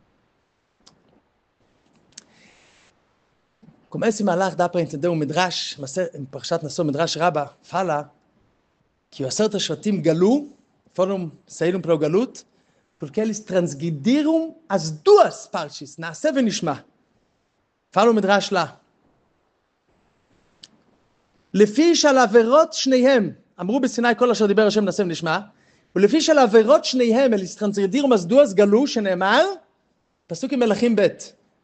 Como esse malach dá para entender o Midrash, em Parashat Nassau, Midrash Rabbah, fala que os Aseret HaShvatim galu, foram, saíram para o galut, porque eles transgrediram as duas partes, Naaseh e Nishma. Fala o Midrash lá. לפי שעל עבירות שניהם, אמרו בסיני כל אשר דיבר השם נעשה ונשמע, ולפי שעל עבירות שניהם, אלה טרנסגרדירו as duas גלו, שנאמר, פסוק עם מלכים ב'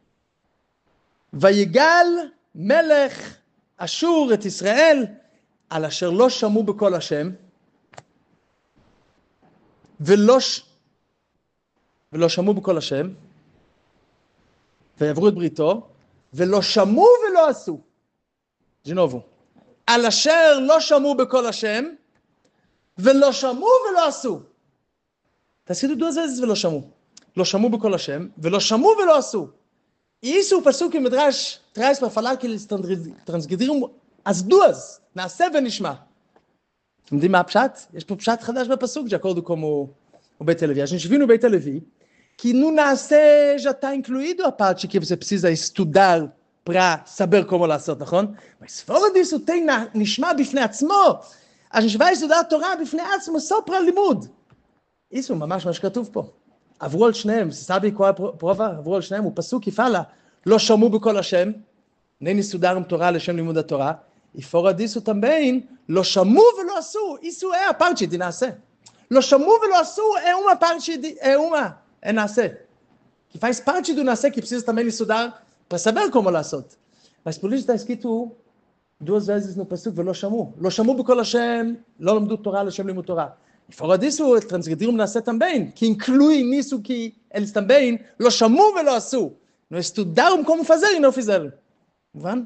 ויגל מלך אשור את ישראל על אשר לא שמעו בקול השם ולא, ש... ולא שמעו בקול השם ויעברו את בריתו ולא שמעו ולא עשו. ג'נובו. על אשר לא שמעו בקול השם ולא שמעו ולא עשו. תעשידו duas vezes ולא שמעו. לא שמעו בקול השם ולא שמעו ולא עשו. Isso o passuque Midrash traz para falar que eles transgrediram as duas, Naaseh e Nishma. Entendem מה הפשט? יש פה פשט חדש בפסוק, de acordo com o, o Beit Levi. A gente viu no Beit Levi que no Naaseh já está incluído a parte que você precisa estudar para saber como לעשות, נכון? mas fora disso tem Nishma בפני עצמו. a gente vai estudar a Torá בפני עצמו só para לימוד. isso ממש מה שכתוב פה. עברו על שניהם, sabe qual é a prova? עברו על שניהם, הוא פסוק que fala, לא שמעו בקול השם, nem estudaram Torá לשם לימוד התורה, e fora disso também, לא שמעו ולא עשו, isso é a parte de Naaseh. לא שמעו ולא עשו é uma parte, de, é uma, é Naaseh. que faz parte do Naaseh, que precisa também estudar para saber como לעשות. mas por isso está escrito duas vezes no פסוק, ולא שמעו. לא שמעו בקול השם, לא למדו תורה לשם לימוד תורה. E fora disso, eles transgrediram Naaseh também, que inclui nisso que eles também não chamou e não assu. Não estudaram como fazer e não fizeram. Vão?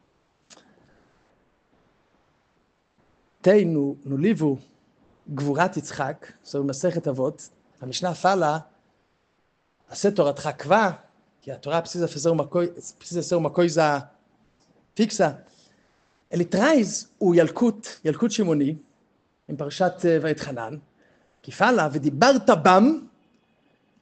Tem no, no livro Gvurat Yitzchak, sobre Masechet Avot, a Mishnah fala, a ser Toratcha Kva, que a Torá precisa, fazer uma coi- precisa ser uma coisa fixa, ele traz o Yalkut, Yalkut Shimoni, em Parashat Vayetchanan, que fala, ודיברת בם,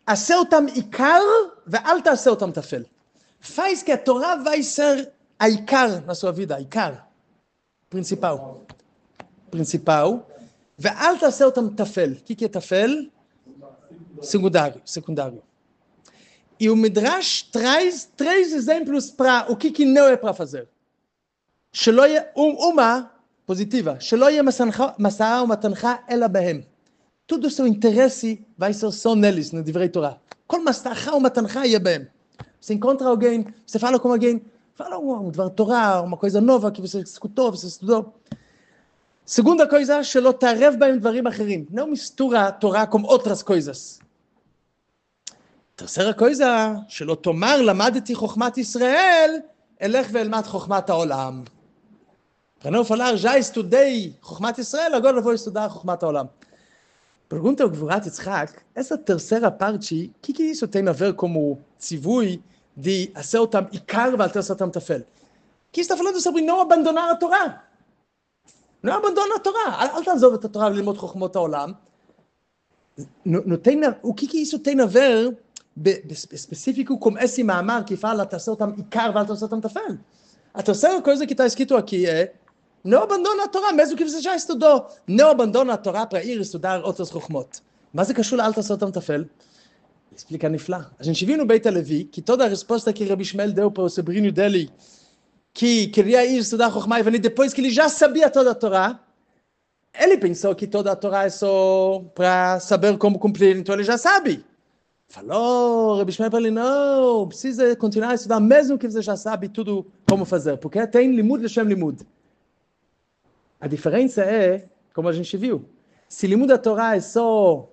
עשה אותם עיקר ואל תעשה אותם טפל. Faz que a Torá vai ser העיקר na sua vida, העיקר, principal. Principal. ואל תעשה אותם טפל. O que é טפל? Secundário, secundário. E o Midrash traz três exemplos para o que, que não é para fazer. שלא יהיה, uma positiva, שלא יהיה משא ומתנך אלא בהם. Todo o seu interesse vai ser só neles, no Divrei Torah. כל משאך ומתנך יהיה בהם. Você encontra alguém, você fala com alguém, fala um דבר תורה, uma coisa nova que você escutou, você estudou. Segunda coisa, שלא תערב בהם דברים אחרים. Não mistura a Torá com outras coisas. Terceira coisa, שלא תאמר, למדתי חוכמת ישראל, אלך ואלמד חוכמת העולם. Para não falar, já estudei חוכמת ישראל, agora eu vou estudar חוכמת העולם. Pergunta ao Gvurat Yitzhak, essa terceira parte, o que, que isso tem a ver como tzivui de hacer otam ikar e alter otam tafel? Que está falando sobre não abandonar a Torá. Não abandona a Torá. Al tazov et a Torá limod chokhmot haolam. Não tem, o que, que isso tem a ver específico com esse maamar que fala hacer otam ikar e alter otam tafel? A terceira coisa que está escrito aqui é não abandona a Torá, mesmo que você já estudou. Não abandona a Torá para ir estudar outras chokhmot. Mas é cachorro alta só tam tafel. Explica niflá. A gente viu no Beit Levi que toda a resposta que Rabi Shmuel deu para o sobrinho dele, que queria ir estudar chokhmah e depois que ele já sabia toda a Torá, ele pensou que toda a Torá é só para saber como cumprir, então ele já sabe. Falou, Rabi Shmuel para ele, não, precisa continuar a estudar, mesmo que você já sabe tudo como fazer, porque tem limud l'shem limud. A diferença é, como a gente viu, se limud da Torá é só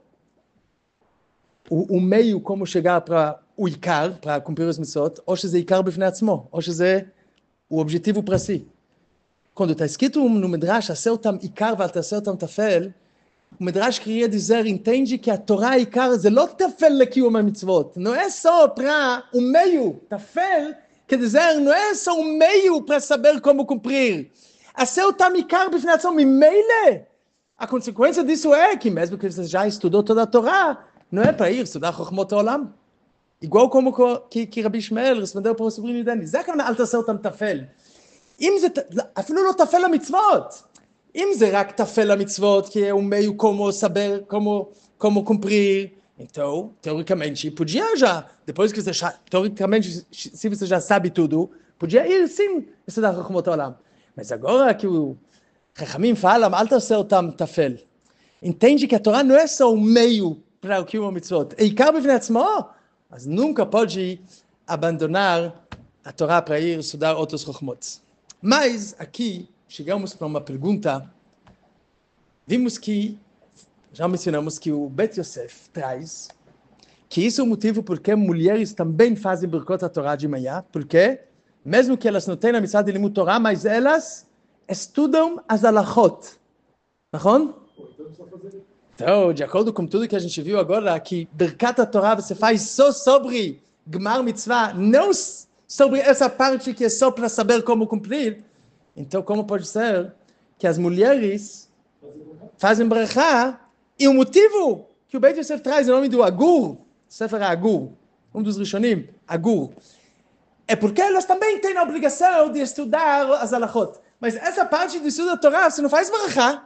o, o meio como chegar para o ikar, para cumprir os mitzvot, ou se é ikar b'fnei atzmo, ou se é o objetivo para si. Quando está escrito no Midrash, hacer otam ikar e alter otam tafel, o Midrash queria dizer, entende que a Torá ikar é não tafel lekium mitzvot, não é só para o meio, tafel, quer dizer, não é só o meio para saber como cumprir. Hacer otam ikar b'fnei atzmo, mimele, a consequência disso é que mesmo que você já estudou toda a Torá, não é para ir estudar chokhmot haolam. Igual como que, que Rabi Shmuel respondeu para o sobrinho dele, זה כאן אל תעשה אותם טפל. אם זה, אפילו לא טפל למצוות. אם זה רק טפל למצוות, que é o meio como saber, como, como cumprir, então, teoricamente, podia já, depois que você já, teoricamente, se você já sabe tudo, podia ir sim estudar chokhmot haolam. Mas agora que o Chachamim falam, אל תעשה אותם טפל. Entende que a Torá não é só o meio para o que o mitzvot. É עיקר בפני עצמו. Mas nunca pode abandonar a Torá para ir estudar outros chokhmot. Mas aqui chegamos para uma pergunta. Vimos que, já mencionamos que o Bet Yosef traz que isso é o motivo porque mulheres também fazem Birkot a Torá de manhã, porque mesmo que elas não tenham a missão de limud Torá, mas elas estudam as halachot. נכון? Então, de acordo com tudo que a gente viu agora, que Birkat Torá você faz só sobre Gmar Mitzvah, não sobre essa parte que é só para saber como cumprir. Então, como pode ser que as mulheres fazem brachá e o motivo que o Beit Yosef traz o nome do Agur, Sefer Agur, um dos Rishonim, Agur, é porque elas também têm a obrigação de estudar as halachot. Mas essa parte do estudo da Torá, você não faz brachá.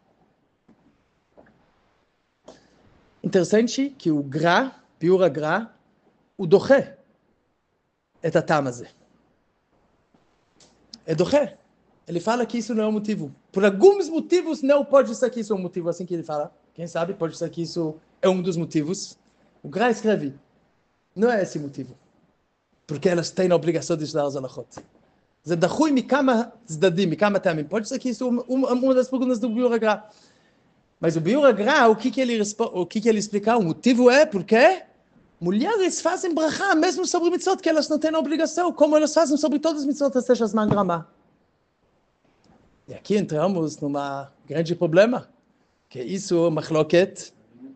Interessante que o Gra, Biur HaGra, o doche את הטעם הזה. É doche. Ele fala que isso não é um motivo. Por alguns motivos não pode ser que isso é um motivo, assim que ele fala. Quem sabe pode ser que isso é um dos motivos. O Gra escreve, não é esse motivo. Porque elas têm a obrigação de estudar as halachot. זה דחוי מכמה צדדים, מכמה טעמים. Pode ser que isso é uma das perguntas do Biur HaGra. Mas o Biur HaGra, o que que ele o que que ele explica? O motivo é porque mulheres fazem brachá mesmo sobre mitzvot que elas não têm a obrigação, como elas fazem sobre todas as mitzvot até Shazman Grama. E aqui entramos num grande problema, que isso é machloket.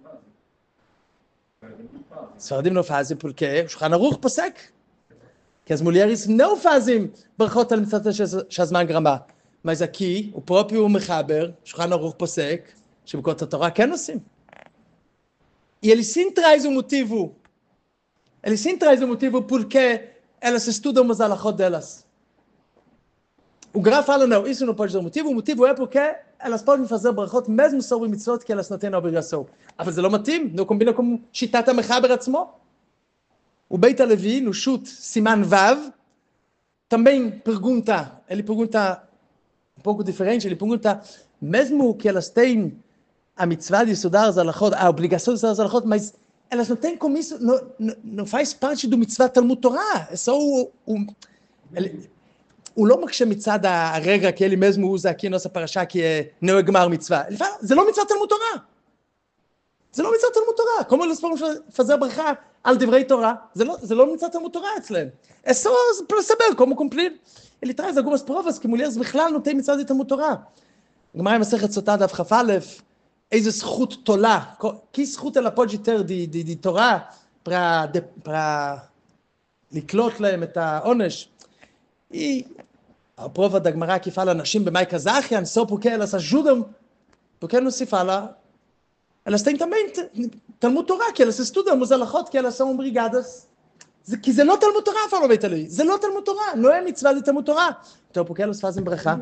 Sfaradim não fazem porque o Shulchan Aruch posek que as mulheres não fazem brachot al mitzvot até Shazman Grama. Mas aqui o próprio Mechaber, Shulchan Aruch posek שברכות התורה כן עושים. E ele sim traz um motivo. Ele sim traz um motivo porque elas estudam as alachot delas. O Gra fala, não, isso não pode ser um motivo. O motivo é porque elas podem fazer brachot mesmo sobre mitzvot que elas não têm a obrigação. Mas זה לא מתאים, não combina com שיטת המחבר עצמו. O Beit HaLevi, no Shut Siman Vav, também pergunta, ele pergunta um pouco diferente, ele pergunta, mesmo que elas têm a mitzvah de estudar as alachot, a obrigação de estudar as alachot, mas elas não têm como isso, não, não, não faz parte do mitzvah Talmud Torah, é só o... o ele, הוא לא מקשה מצד הרגע, כי אלי מזמו הוא זה הכי נוסע פרשה, כי נאו גמר מצווה. זה לא מצווה תלמוד תורה. זה לא מצווה תלמוד תורה. כמו לספורם לפזר ברכה על דברי תורה, זה לא, זה לא מצווה תלמוד תורה אצלם. אסור לסבר, כמו קומפליל. אלי תראה, זה גורס פרובס, כי מוליארס בכלל נוטי מצווה תלמוד תורה. גמרא מסכת סוטה דף כ"א, איזה זכות תולה. כי זכות אל הפוג'יטר די, די, די תורה, פרה, פרה, לקלוט להם את העונש. E a prova da Gemara que fala Nashim b'mai kazachian, só porque elas ajudam, porque não se fala, elas têm também Talmud Torah, que elas estudam os alachot, que elas são obrigadas, que זה לא Talmud Torah, fala o Beit HaLevi, זה לא Talmud Torah, não é mitzvah de Talmud Torah. Então, porque elas fazem brachá?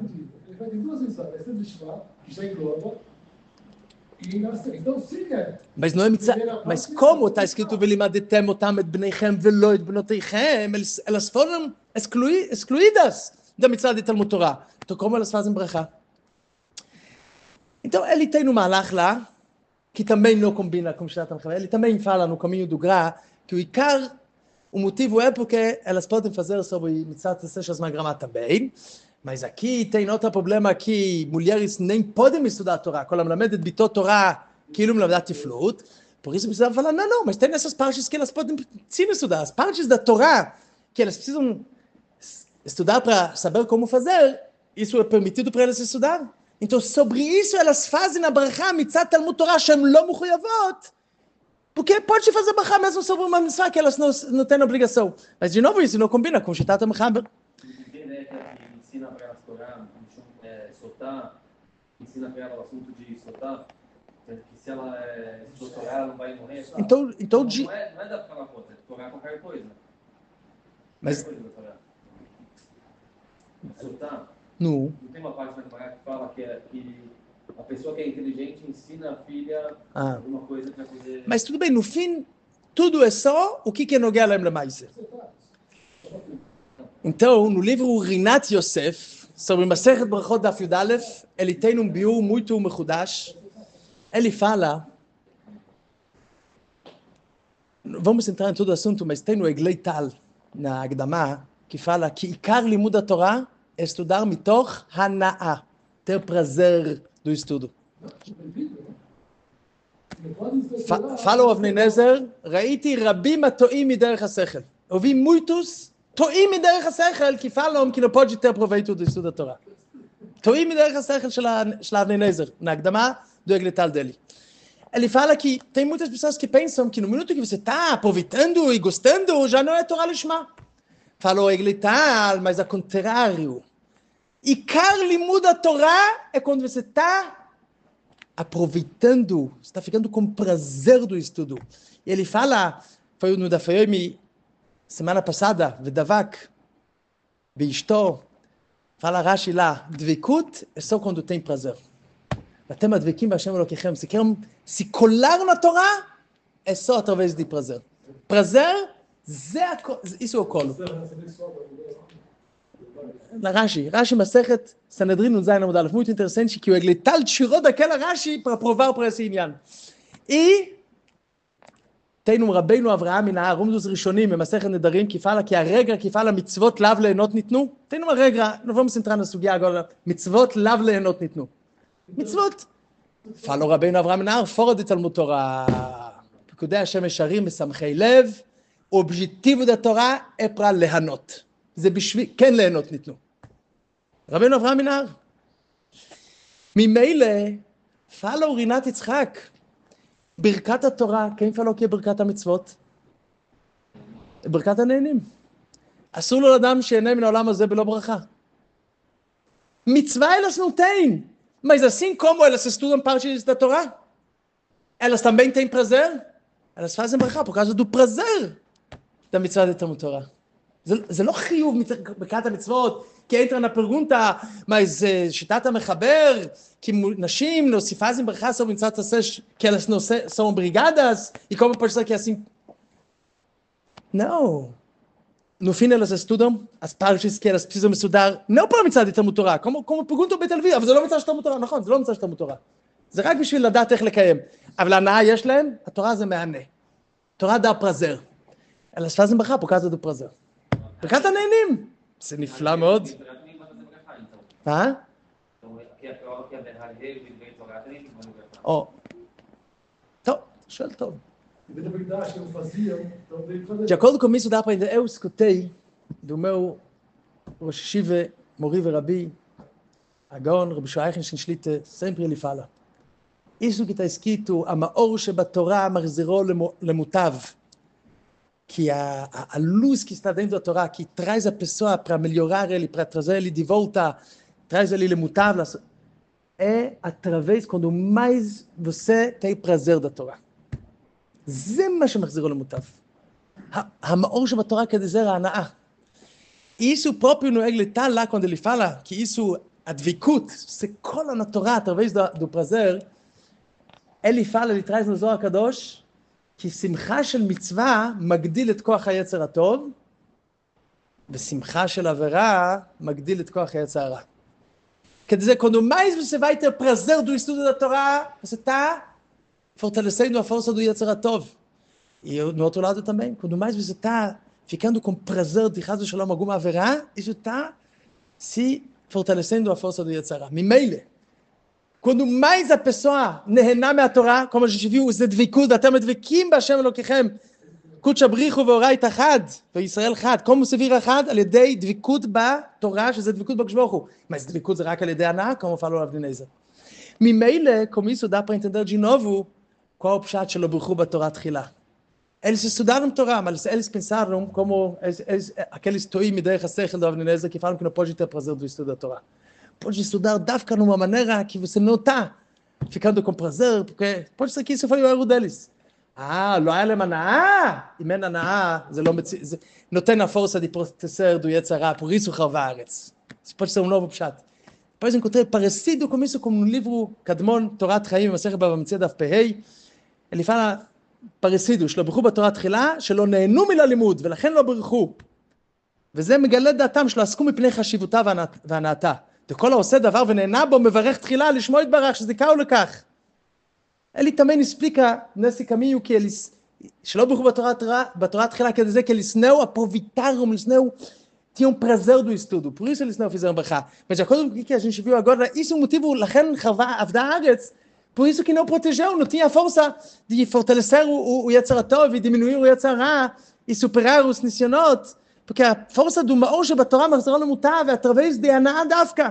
Mas não é mitzvah, mas como está escrito ולימדתם אותם את בניכם ולא את בנותיכם, elas foram excluídas da mitzvah de Talmud Torah. Então, como elas fazem brachá? Então, ele tem um malach lá, que também não combina com Shitat HaMechaber. Ele também fala no caminho do Gra, que o Ikar, o motivo é porque elas podem fazer sobre mitzvah de Seixas Magrama também, mas aqui tem outro problema que mulheres nem podem estudar a Torá. Quando melamedet bitó Torá, כאילו מלמדת תפלות, por isso precisava falar, não, não, mas tem essas partes que elas podem sim estudar. As partes da Torá, que elas precisam estudar para saber como fazer, isso é permitido para elas estudar. Então, sobre isso, elas fazem a brachá, mitzvah Talmud Torah, שהן לא מחויבות, porque pode fazer brachá mesmo sobre uma mitzvah que elas não, não têm obrigação. Mas, de novo, isso não combina com Shitat HaMechaber. Ensina para elas Torá, soltar, ensina para ela o assunto de soltar, que se ela é doutorar, ela não vai morrer. Então, então não, de... não é, não é da falar coisa, é Torá qualquer coisa. Mas... Qualquer coisa da Torá. Soltar. Não. Não tem uma parte na Torá que fala que, é, que a pessoa que é inteligente ensina a filha ah. alguma coisa para fazer... Mas tudo bem, no fim, tudo é só o que é Nogea Lahem Lemaiser. Então, no livro Rinat Yosef, sobre Masechet Brachot Daf Yud Aleph, ele tem um biur muito mechudash. Ele fala, vamos entrar em todo o assunto, mas tem no Eglei Tal, na Agdama, que fala que Ikar Limud HaTorah é estudar mitoch hana'ah, ter prazer do estudo. Fa- fala o Avnei Nezer, ראיתי רבים הטועים מדרך השכל. ouvi muitos טועים מדרך השכל, que falam que não pode ter proveito do estudo da Torá. טועים מדרך השכל של Avnei Nezer, na Agdama do Eglei Tal dele. Ele fala que tem muitas pessoas que pensam que no minuto que você está aproveitando e gostando, já não é Torá Lishma. Falou Eglei Tal, mas ao contrário. Ikar Limud HaTorah é quando você está aproveitando, está ficando com prazer do estudo. E ele fala, foi no Daf Yomi, semana passada, Vedavak, Beishto, fala Rashi lá, Dvekut é só quando tem prazer. ואתם הדבקים בהשם אלוקיכם, se querem se colar na Torá, é só através de prazer. Prazer, isso é o colo. Na Rashi, Rashi Masechet Sanedrin Nun Zayin Amud Aleph, muito interessante que o Eglei Tal tirou daquela Rashi para provar para esse inyan. E tem um Rabbeinu Avraham Minahar, um dos Rishonim, em Masechet Nedarim, que fala que a regra que fala mitzvot lav lehenot nitnu, tem uma regra, não vamos entrar na sugia agora, mitzvot lav lehenot nitnu. מצוות. פעלו רבינו אברהם מנהר, פורד את תלמוד תורה. פקודי השם ישרים משמחי לב, אובג'קטיביות התורה אפרה להנות. זה בשביל, כן ליהנות ניתנו. רבינו אברהם מנהר. ממילא, פעלו רינת יצחק. ברכת התורה, כן פעלו כברכת המצוות. ברכת הנהנים. אסור לו לאדם שיהנה מן העולם הזה בלא ברכה. מצווה אלס נותן. Mas assim como elas estudam partes da Torá, elas também têm prazer. elas fazem brachá por causa do prazer da mitzvah de Talmud Torah. זה לא חיוב בקריאת המצוות, כי entra na pergunta, mas שיטת המחבר, que נשים nos se fazem brachá sobre mitzvah taseh, que elas não são obrigadas, e como pode ser que é assim? Não. No fim elas estudam as partes que elas precisam estudar, não para mitzvah de Talmud Torah, como, como perguntam בית הלוי, אבל זה לא מצווה של תלמוד תורה, נכון, זה לא מצווה של תלמוד תורה. זה רק בשביל לדעת איך לקיים. אבל הנאה יש להם, התורה זה מהנה. תורה דא פרזר. elas fazem brachá por causa do prazer. ברכת הנהנים. זה נפלא מאוד. מה? או. טוב, שואל טוב. De acordo com isso, dá para entender. Eu escutei do meu Rosh Yeshiva, Mori e Rabi, Agon, Rabbi Shoaichenstein Shlita, sempre ele fala. Isso que está escrito, a maor shebatorah marziro lemutav, que a, a, a luz que está dentro da Torá, que traz a pessoa para melhorar ele, para trazer ele de volta, traz ele lemutav, é através quando mais você tem prazer da Torá. זה מה שמחזירו למוטב. המאור שבתורה quer dizer ההנאה. Isso próprio נוהג לטלה quando ele fala que isso, a dvikut, זה כל התורה através do, do prazer, ele fala, ele traz no זוהר הקדוש, כי שמחה של מצווה מגדיל את כוח היצר הטוב, ושמחה של עבירה מגדיל את כוח היצר הרע. Quer dizer, quando mais você vai ter prazer do estudo da Torá, você está fortalecendo a força do Yetzer Tov. E no outro lado também, quando mais você está ficando com prazer de Chas v'Shalom alguma haverá, isso está se fortalecendo a força do Yetzer Hara. Mimeile. Quando mais a pessoa nehena me a Torá, como a gente viu, os dvikud, até medvikim b'Hashem Elokechem, קודשא בריחו ואורייתא חד, וישראל חד. כמו se vira חד? על ידי דביקות בתורה, שזה דביקות בקדוש ברוך הוא. mas דביקות זה רק על ידי הנאה, כמו falou Rav Nezer. ממילא, como isso dá para entender de novo, qual o pshat שלא ברכו בתורה תחילה. Eles estudaram Torá, mas eles pensaram como eles, eles, aqueles toim מדרך השכל do Rav Nezer, que falam que não pode ter prazer do estudo da Torá. Pode estudar dafka numa maneira que você não está ficando com prazer, porque pode ser que isso foi o erro deles. Ah, לא היה להם הנאה? אם אין הנאה, זה לא מצ... זה נותן הפורסה de proteger do יצרה, por isso חרבה הארץ. Isso pode ser um novo pshat. Depois encontrei parecido com isso como no livro קדמון, תורת חיים, במסכת בבא מציעא דף פ"ה. ele fala parecido, שלא ברכו בתורה תחילה, שלא נהנו מללימוד, ולכן לא ברכו. וזה מגלה דעתם שלא עסקו מפני חשיבותה והנאתה. וכל העושה דבר ונהנה בו, מברך תחילה, לשמוע יתברך, שזיכהו לכך. Ele também explica nesse caminho que eles, שלא ברכו בתורה תחילה, quer dizer que eles não aproveitaram, eles não tinham prazer do estudo, por isso eles não fizeram brachá. Mas de acordo com o que a gente viu agora, isso é um motivo, לכן חרבה עבדה הארץ, por isso que não protegeu, não tinha força de fortalecer o, o יצר הטוב e diminuir o יצר הרע e superar os ניסיונות, porque a força do מאור שבתורה מחזירה למוטב, é através de הנאה דווקא.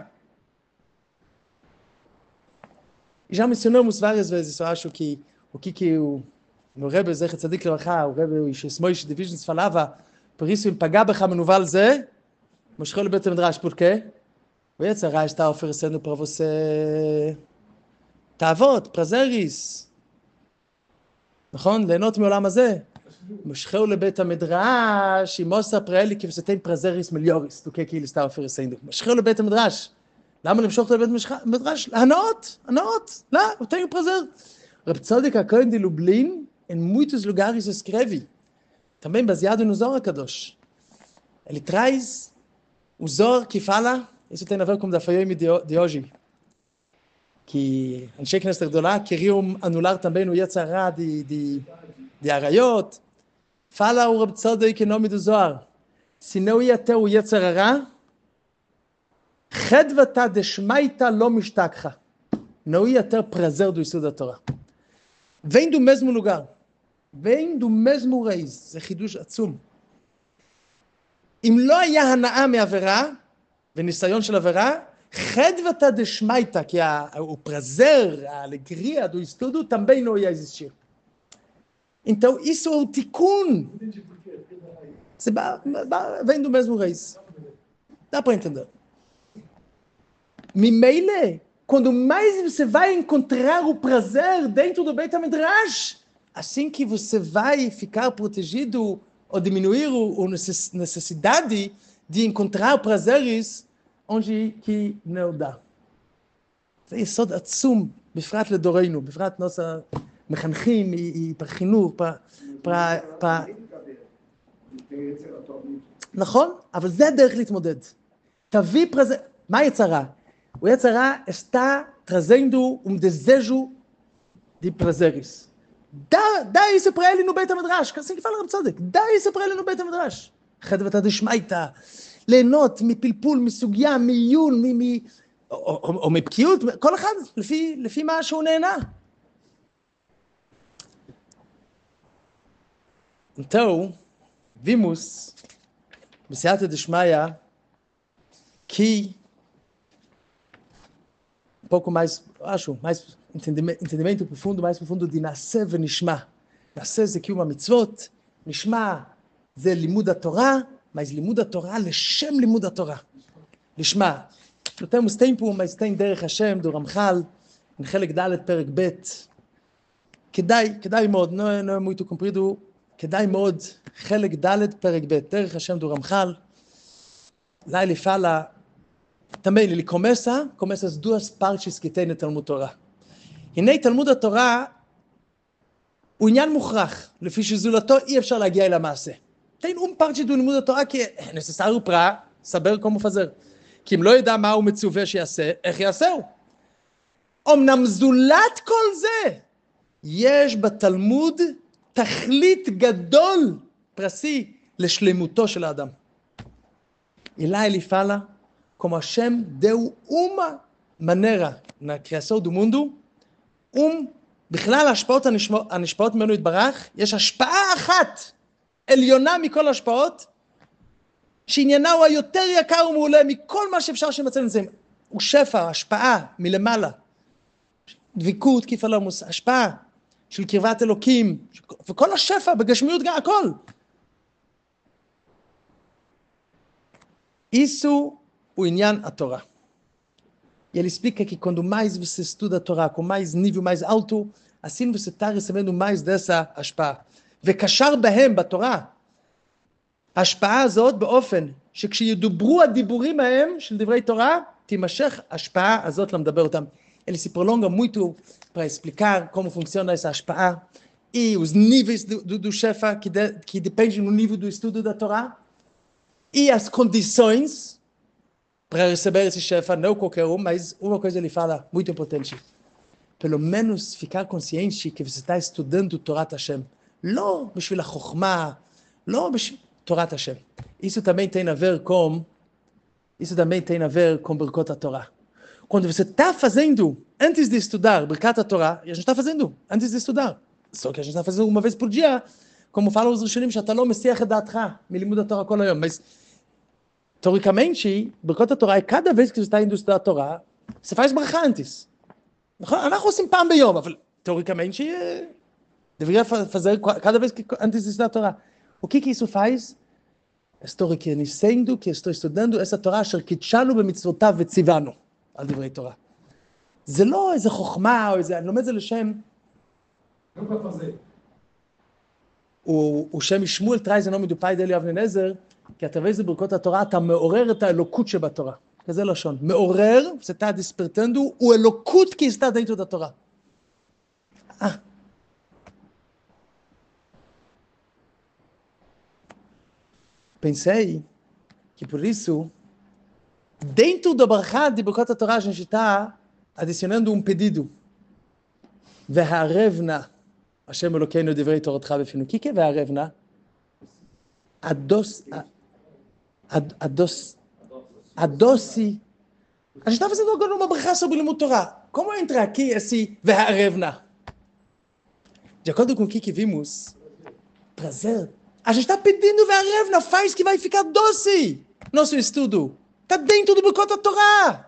Já mencionamos várias vezes, eu acho que o que que o meu Rebbe Zecher Tzadik Levrachá, o Rebbe Moishe Divisions falava, por isso em pagar becha menuval ze, moshchou lebet midrash, por quê? O Yetzer Hara está oferecendo para você tavot, prazeres, נכון? ליהנות מעולם הזה. moshchou lebet midrash, e mostra para ele que você tem prazeres melhores do que que ele está oferecendo. moshchou lebet midrash. למה למשוך לבית מדרש? הנאות, הנאות, לא, הוא tenho prazer. Reb Tzadok HaKohen de Lublin, em muitos lugares escreve, também baseado no Zohar HaKadosh. Ele traz o Zohar que fala, isso tem a ver com o da Fayom de hoje, que Anshei Knesset Gdolá queriam anular também o Yetzer Hara de, de, de Arayot. Fala o Reb Tzadok em nome do Zohar, se não ia ter o Yetzer Hara, חדותה דשמייתא לא משתכחה. Não ia ter prazer do estudo da Torá. Vem do mesmo lugar. Vem do mesmo raiz. זה חידוש עצום. אם לא היה הנאה מעבירה, וניסיון של עבירה, חדותה דשמייתא, כי o prazer, a alegria do estudo também não ia existir. Então, isso é o tikkun. Vem do mesmo raiz. Dá para entender. Mimeile, quando mais você vai encontrar o prazer dentro do Beit HaMidrash, assim que você vai ficar protegido ou diminuir o, o necessidade de encontrar prazeres onde que não dá. זה יסוד עצום, בפרט לדורנו, בפרט נוסע מחנכים, בחינוך, נכון? אבל זה הדרך להתמודד. תביא פרזר, מה יצרה? הוא יצרה, está trazendo um desejo de prazeres. דא isso para ele no בית המדרש, assim que fala רב צודק, דא isso para ele no בית המדרש. חדוותא דשמייתא, ליהנות מפלפול, מסוגיה, מעיון, מ... או, או, או מבקיאות, כל אחד לפי, לפי מה שהוא נהנה. Então, vimos, בסייעתא דשמיא, que um pouco mais, acho, mais entendimento, entendimento profundo, mais profundo de nascer ונשמע. nascer זה קיום המצוות, נשמע זה לימוד התורה, mas לימוד התורה לשם לימוד התורה. לשמה. Nós temos tempo, mas tem דרך השם, do רמח"ל, em חלק ד' פרק ב'. כדאי, כדאי מאוד, não, não é muito comprido, כדאי מאוד, חלק ד' פרק ב', דרך השם do רמח"ל. Lá ele fala, também ele começa, começa as duas partes que tem no Talmud Torah. הנה תלמוד התורה הוא עניין מוכרח, לפי שזולתו אי אפשר להגיע אל המעשה. tem um parte do לימוד התורה que é necessário para saber como fazer. כי אם לא ידע מה הוא מצווה שיעשה, איך יעשהו? אמנם זולת כל זה, יש בתלמוד תכלית גדול, פרסי, לשלמותו של האדם. E lá ele fala, como Hashem deu uma maneira na criação do mundo, um, בכלל ההשפעות הנשפעות ממנו יתברך, יש השפעה אחת, עליונה מכל ההשפעות, שעניינה הוא היותר יקר ומעולה מכל מה שאפשר שמצא לנזם. הוא שפע, השפעה מלמעלה. דביקות, כיף על המוס, השפעה של קרבת אלוקים, וכל השפע בגשמיות גם הכל. Isso o עניין התורה. E ele explica que quando mais você estuda a Torá, com mais nível mais alto, assim você está recebendo mais dessa השפעה. וקשר בהם בתורה, ההשפעה הזאת באופן שכשידוברו הדיבורים ההם של דברי תורה, תימשך ההשפעה הזאת למדבר אותם. Ele se prolonga muito para explicar como funciona essa השפעה e os níveis do, do, do Shefa que, de, que depende no nível do estudo da Torá e as condições para receber esse Shefa, não qualquer um, mas uma coisa ele fala muito importante. Pelo menos ficar consciente que você está estudando Torat Hashem. לא בשביל החוכמה, לא בשביל תורת השם. Isso também tem a ver com, isso também tem a ver com Birkot HaTorah. Quando você está fazendo, antes de estudar Birkat HaTorah, e a gente está fazendo, antes de estudar, só que a gente está fazendo uma vez por dia, como falam os Rishonim, שאתה לא מסיח את דעתך מלימוד התורה כל היום. Mas, teoricamente, Birkot HaTorah, cada vez que você está indo estudar a Torá, você faz ברכה antes. אנחנו עושים פעם ביום, אבל teoricamente, deveria fazer cada vez que antes de estudar a Torá. O que que isso faz? Estou reconhecendo que estou estudando essa Torá אשר קידשנו במצוותיו וציוונו על דברי תורה. זה לא איזה חוכמה או איזה, אני לומד זה לשם. הוא שם שמואל טרייז אינו מדופאי דלי אבני נזר, כי através de ברכות התורה אתה מעורר את האלוקות שבתורה. כזה לשון. מעורר, você está despertando o אלוקות que está dentro da Torá. Ah. Pensei que por isso, dentro do Barachá de Birkot HaTorah, a gente está adicionando um pedido. והערבנה, השם אלוקינו דברי תורתך בפינו. כי כן והערבנה? הדוס, הדוס, הדוסי. A gente está fazendo agora uma barra sobre o Torá. Como entra aqui esse והערבנה? De acordo com o que vimos, prazer. A gente está pedindo והערבנה, faz que vai ficar doce. Nosso estudo está dentro do Birkot HaTorah.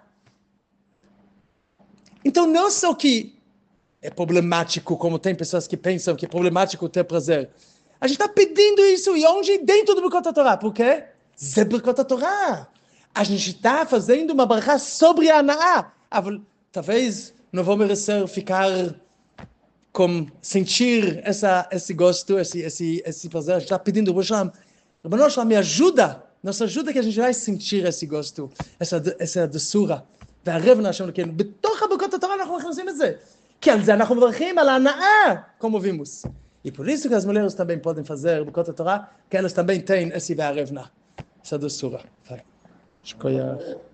Então não só que é problemático, como tem pessoas que pensam que é problemático ter prazer. A gente está pedindo isso e onde? Dentro do Birkot HaTorah. Por quê? É Birkot HaTorah. A gente está fazendo uma barra sobre a Anaá. Talvez não vou merecer ficar com sentir essa, esse gosto, esse, esse, esse prazer. A gente está pedindo, Rosham, Rabban me ajuda, nos ajuda que a gente vai sentir esse gosto, essa, essa doçura. והרבנה שם לכן, בתוך הברכות התורה אנחנו מכניסים את זה. כי על זה אנחנו מברכים על ההנאה, como vimos. E por isso que as mulheres também podem fazer ברכות התורה, que elas também têm esse והרבנה, essa doçura. Vai. Escolha.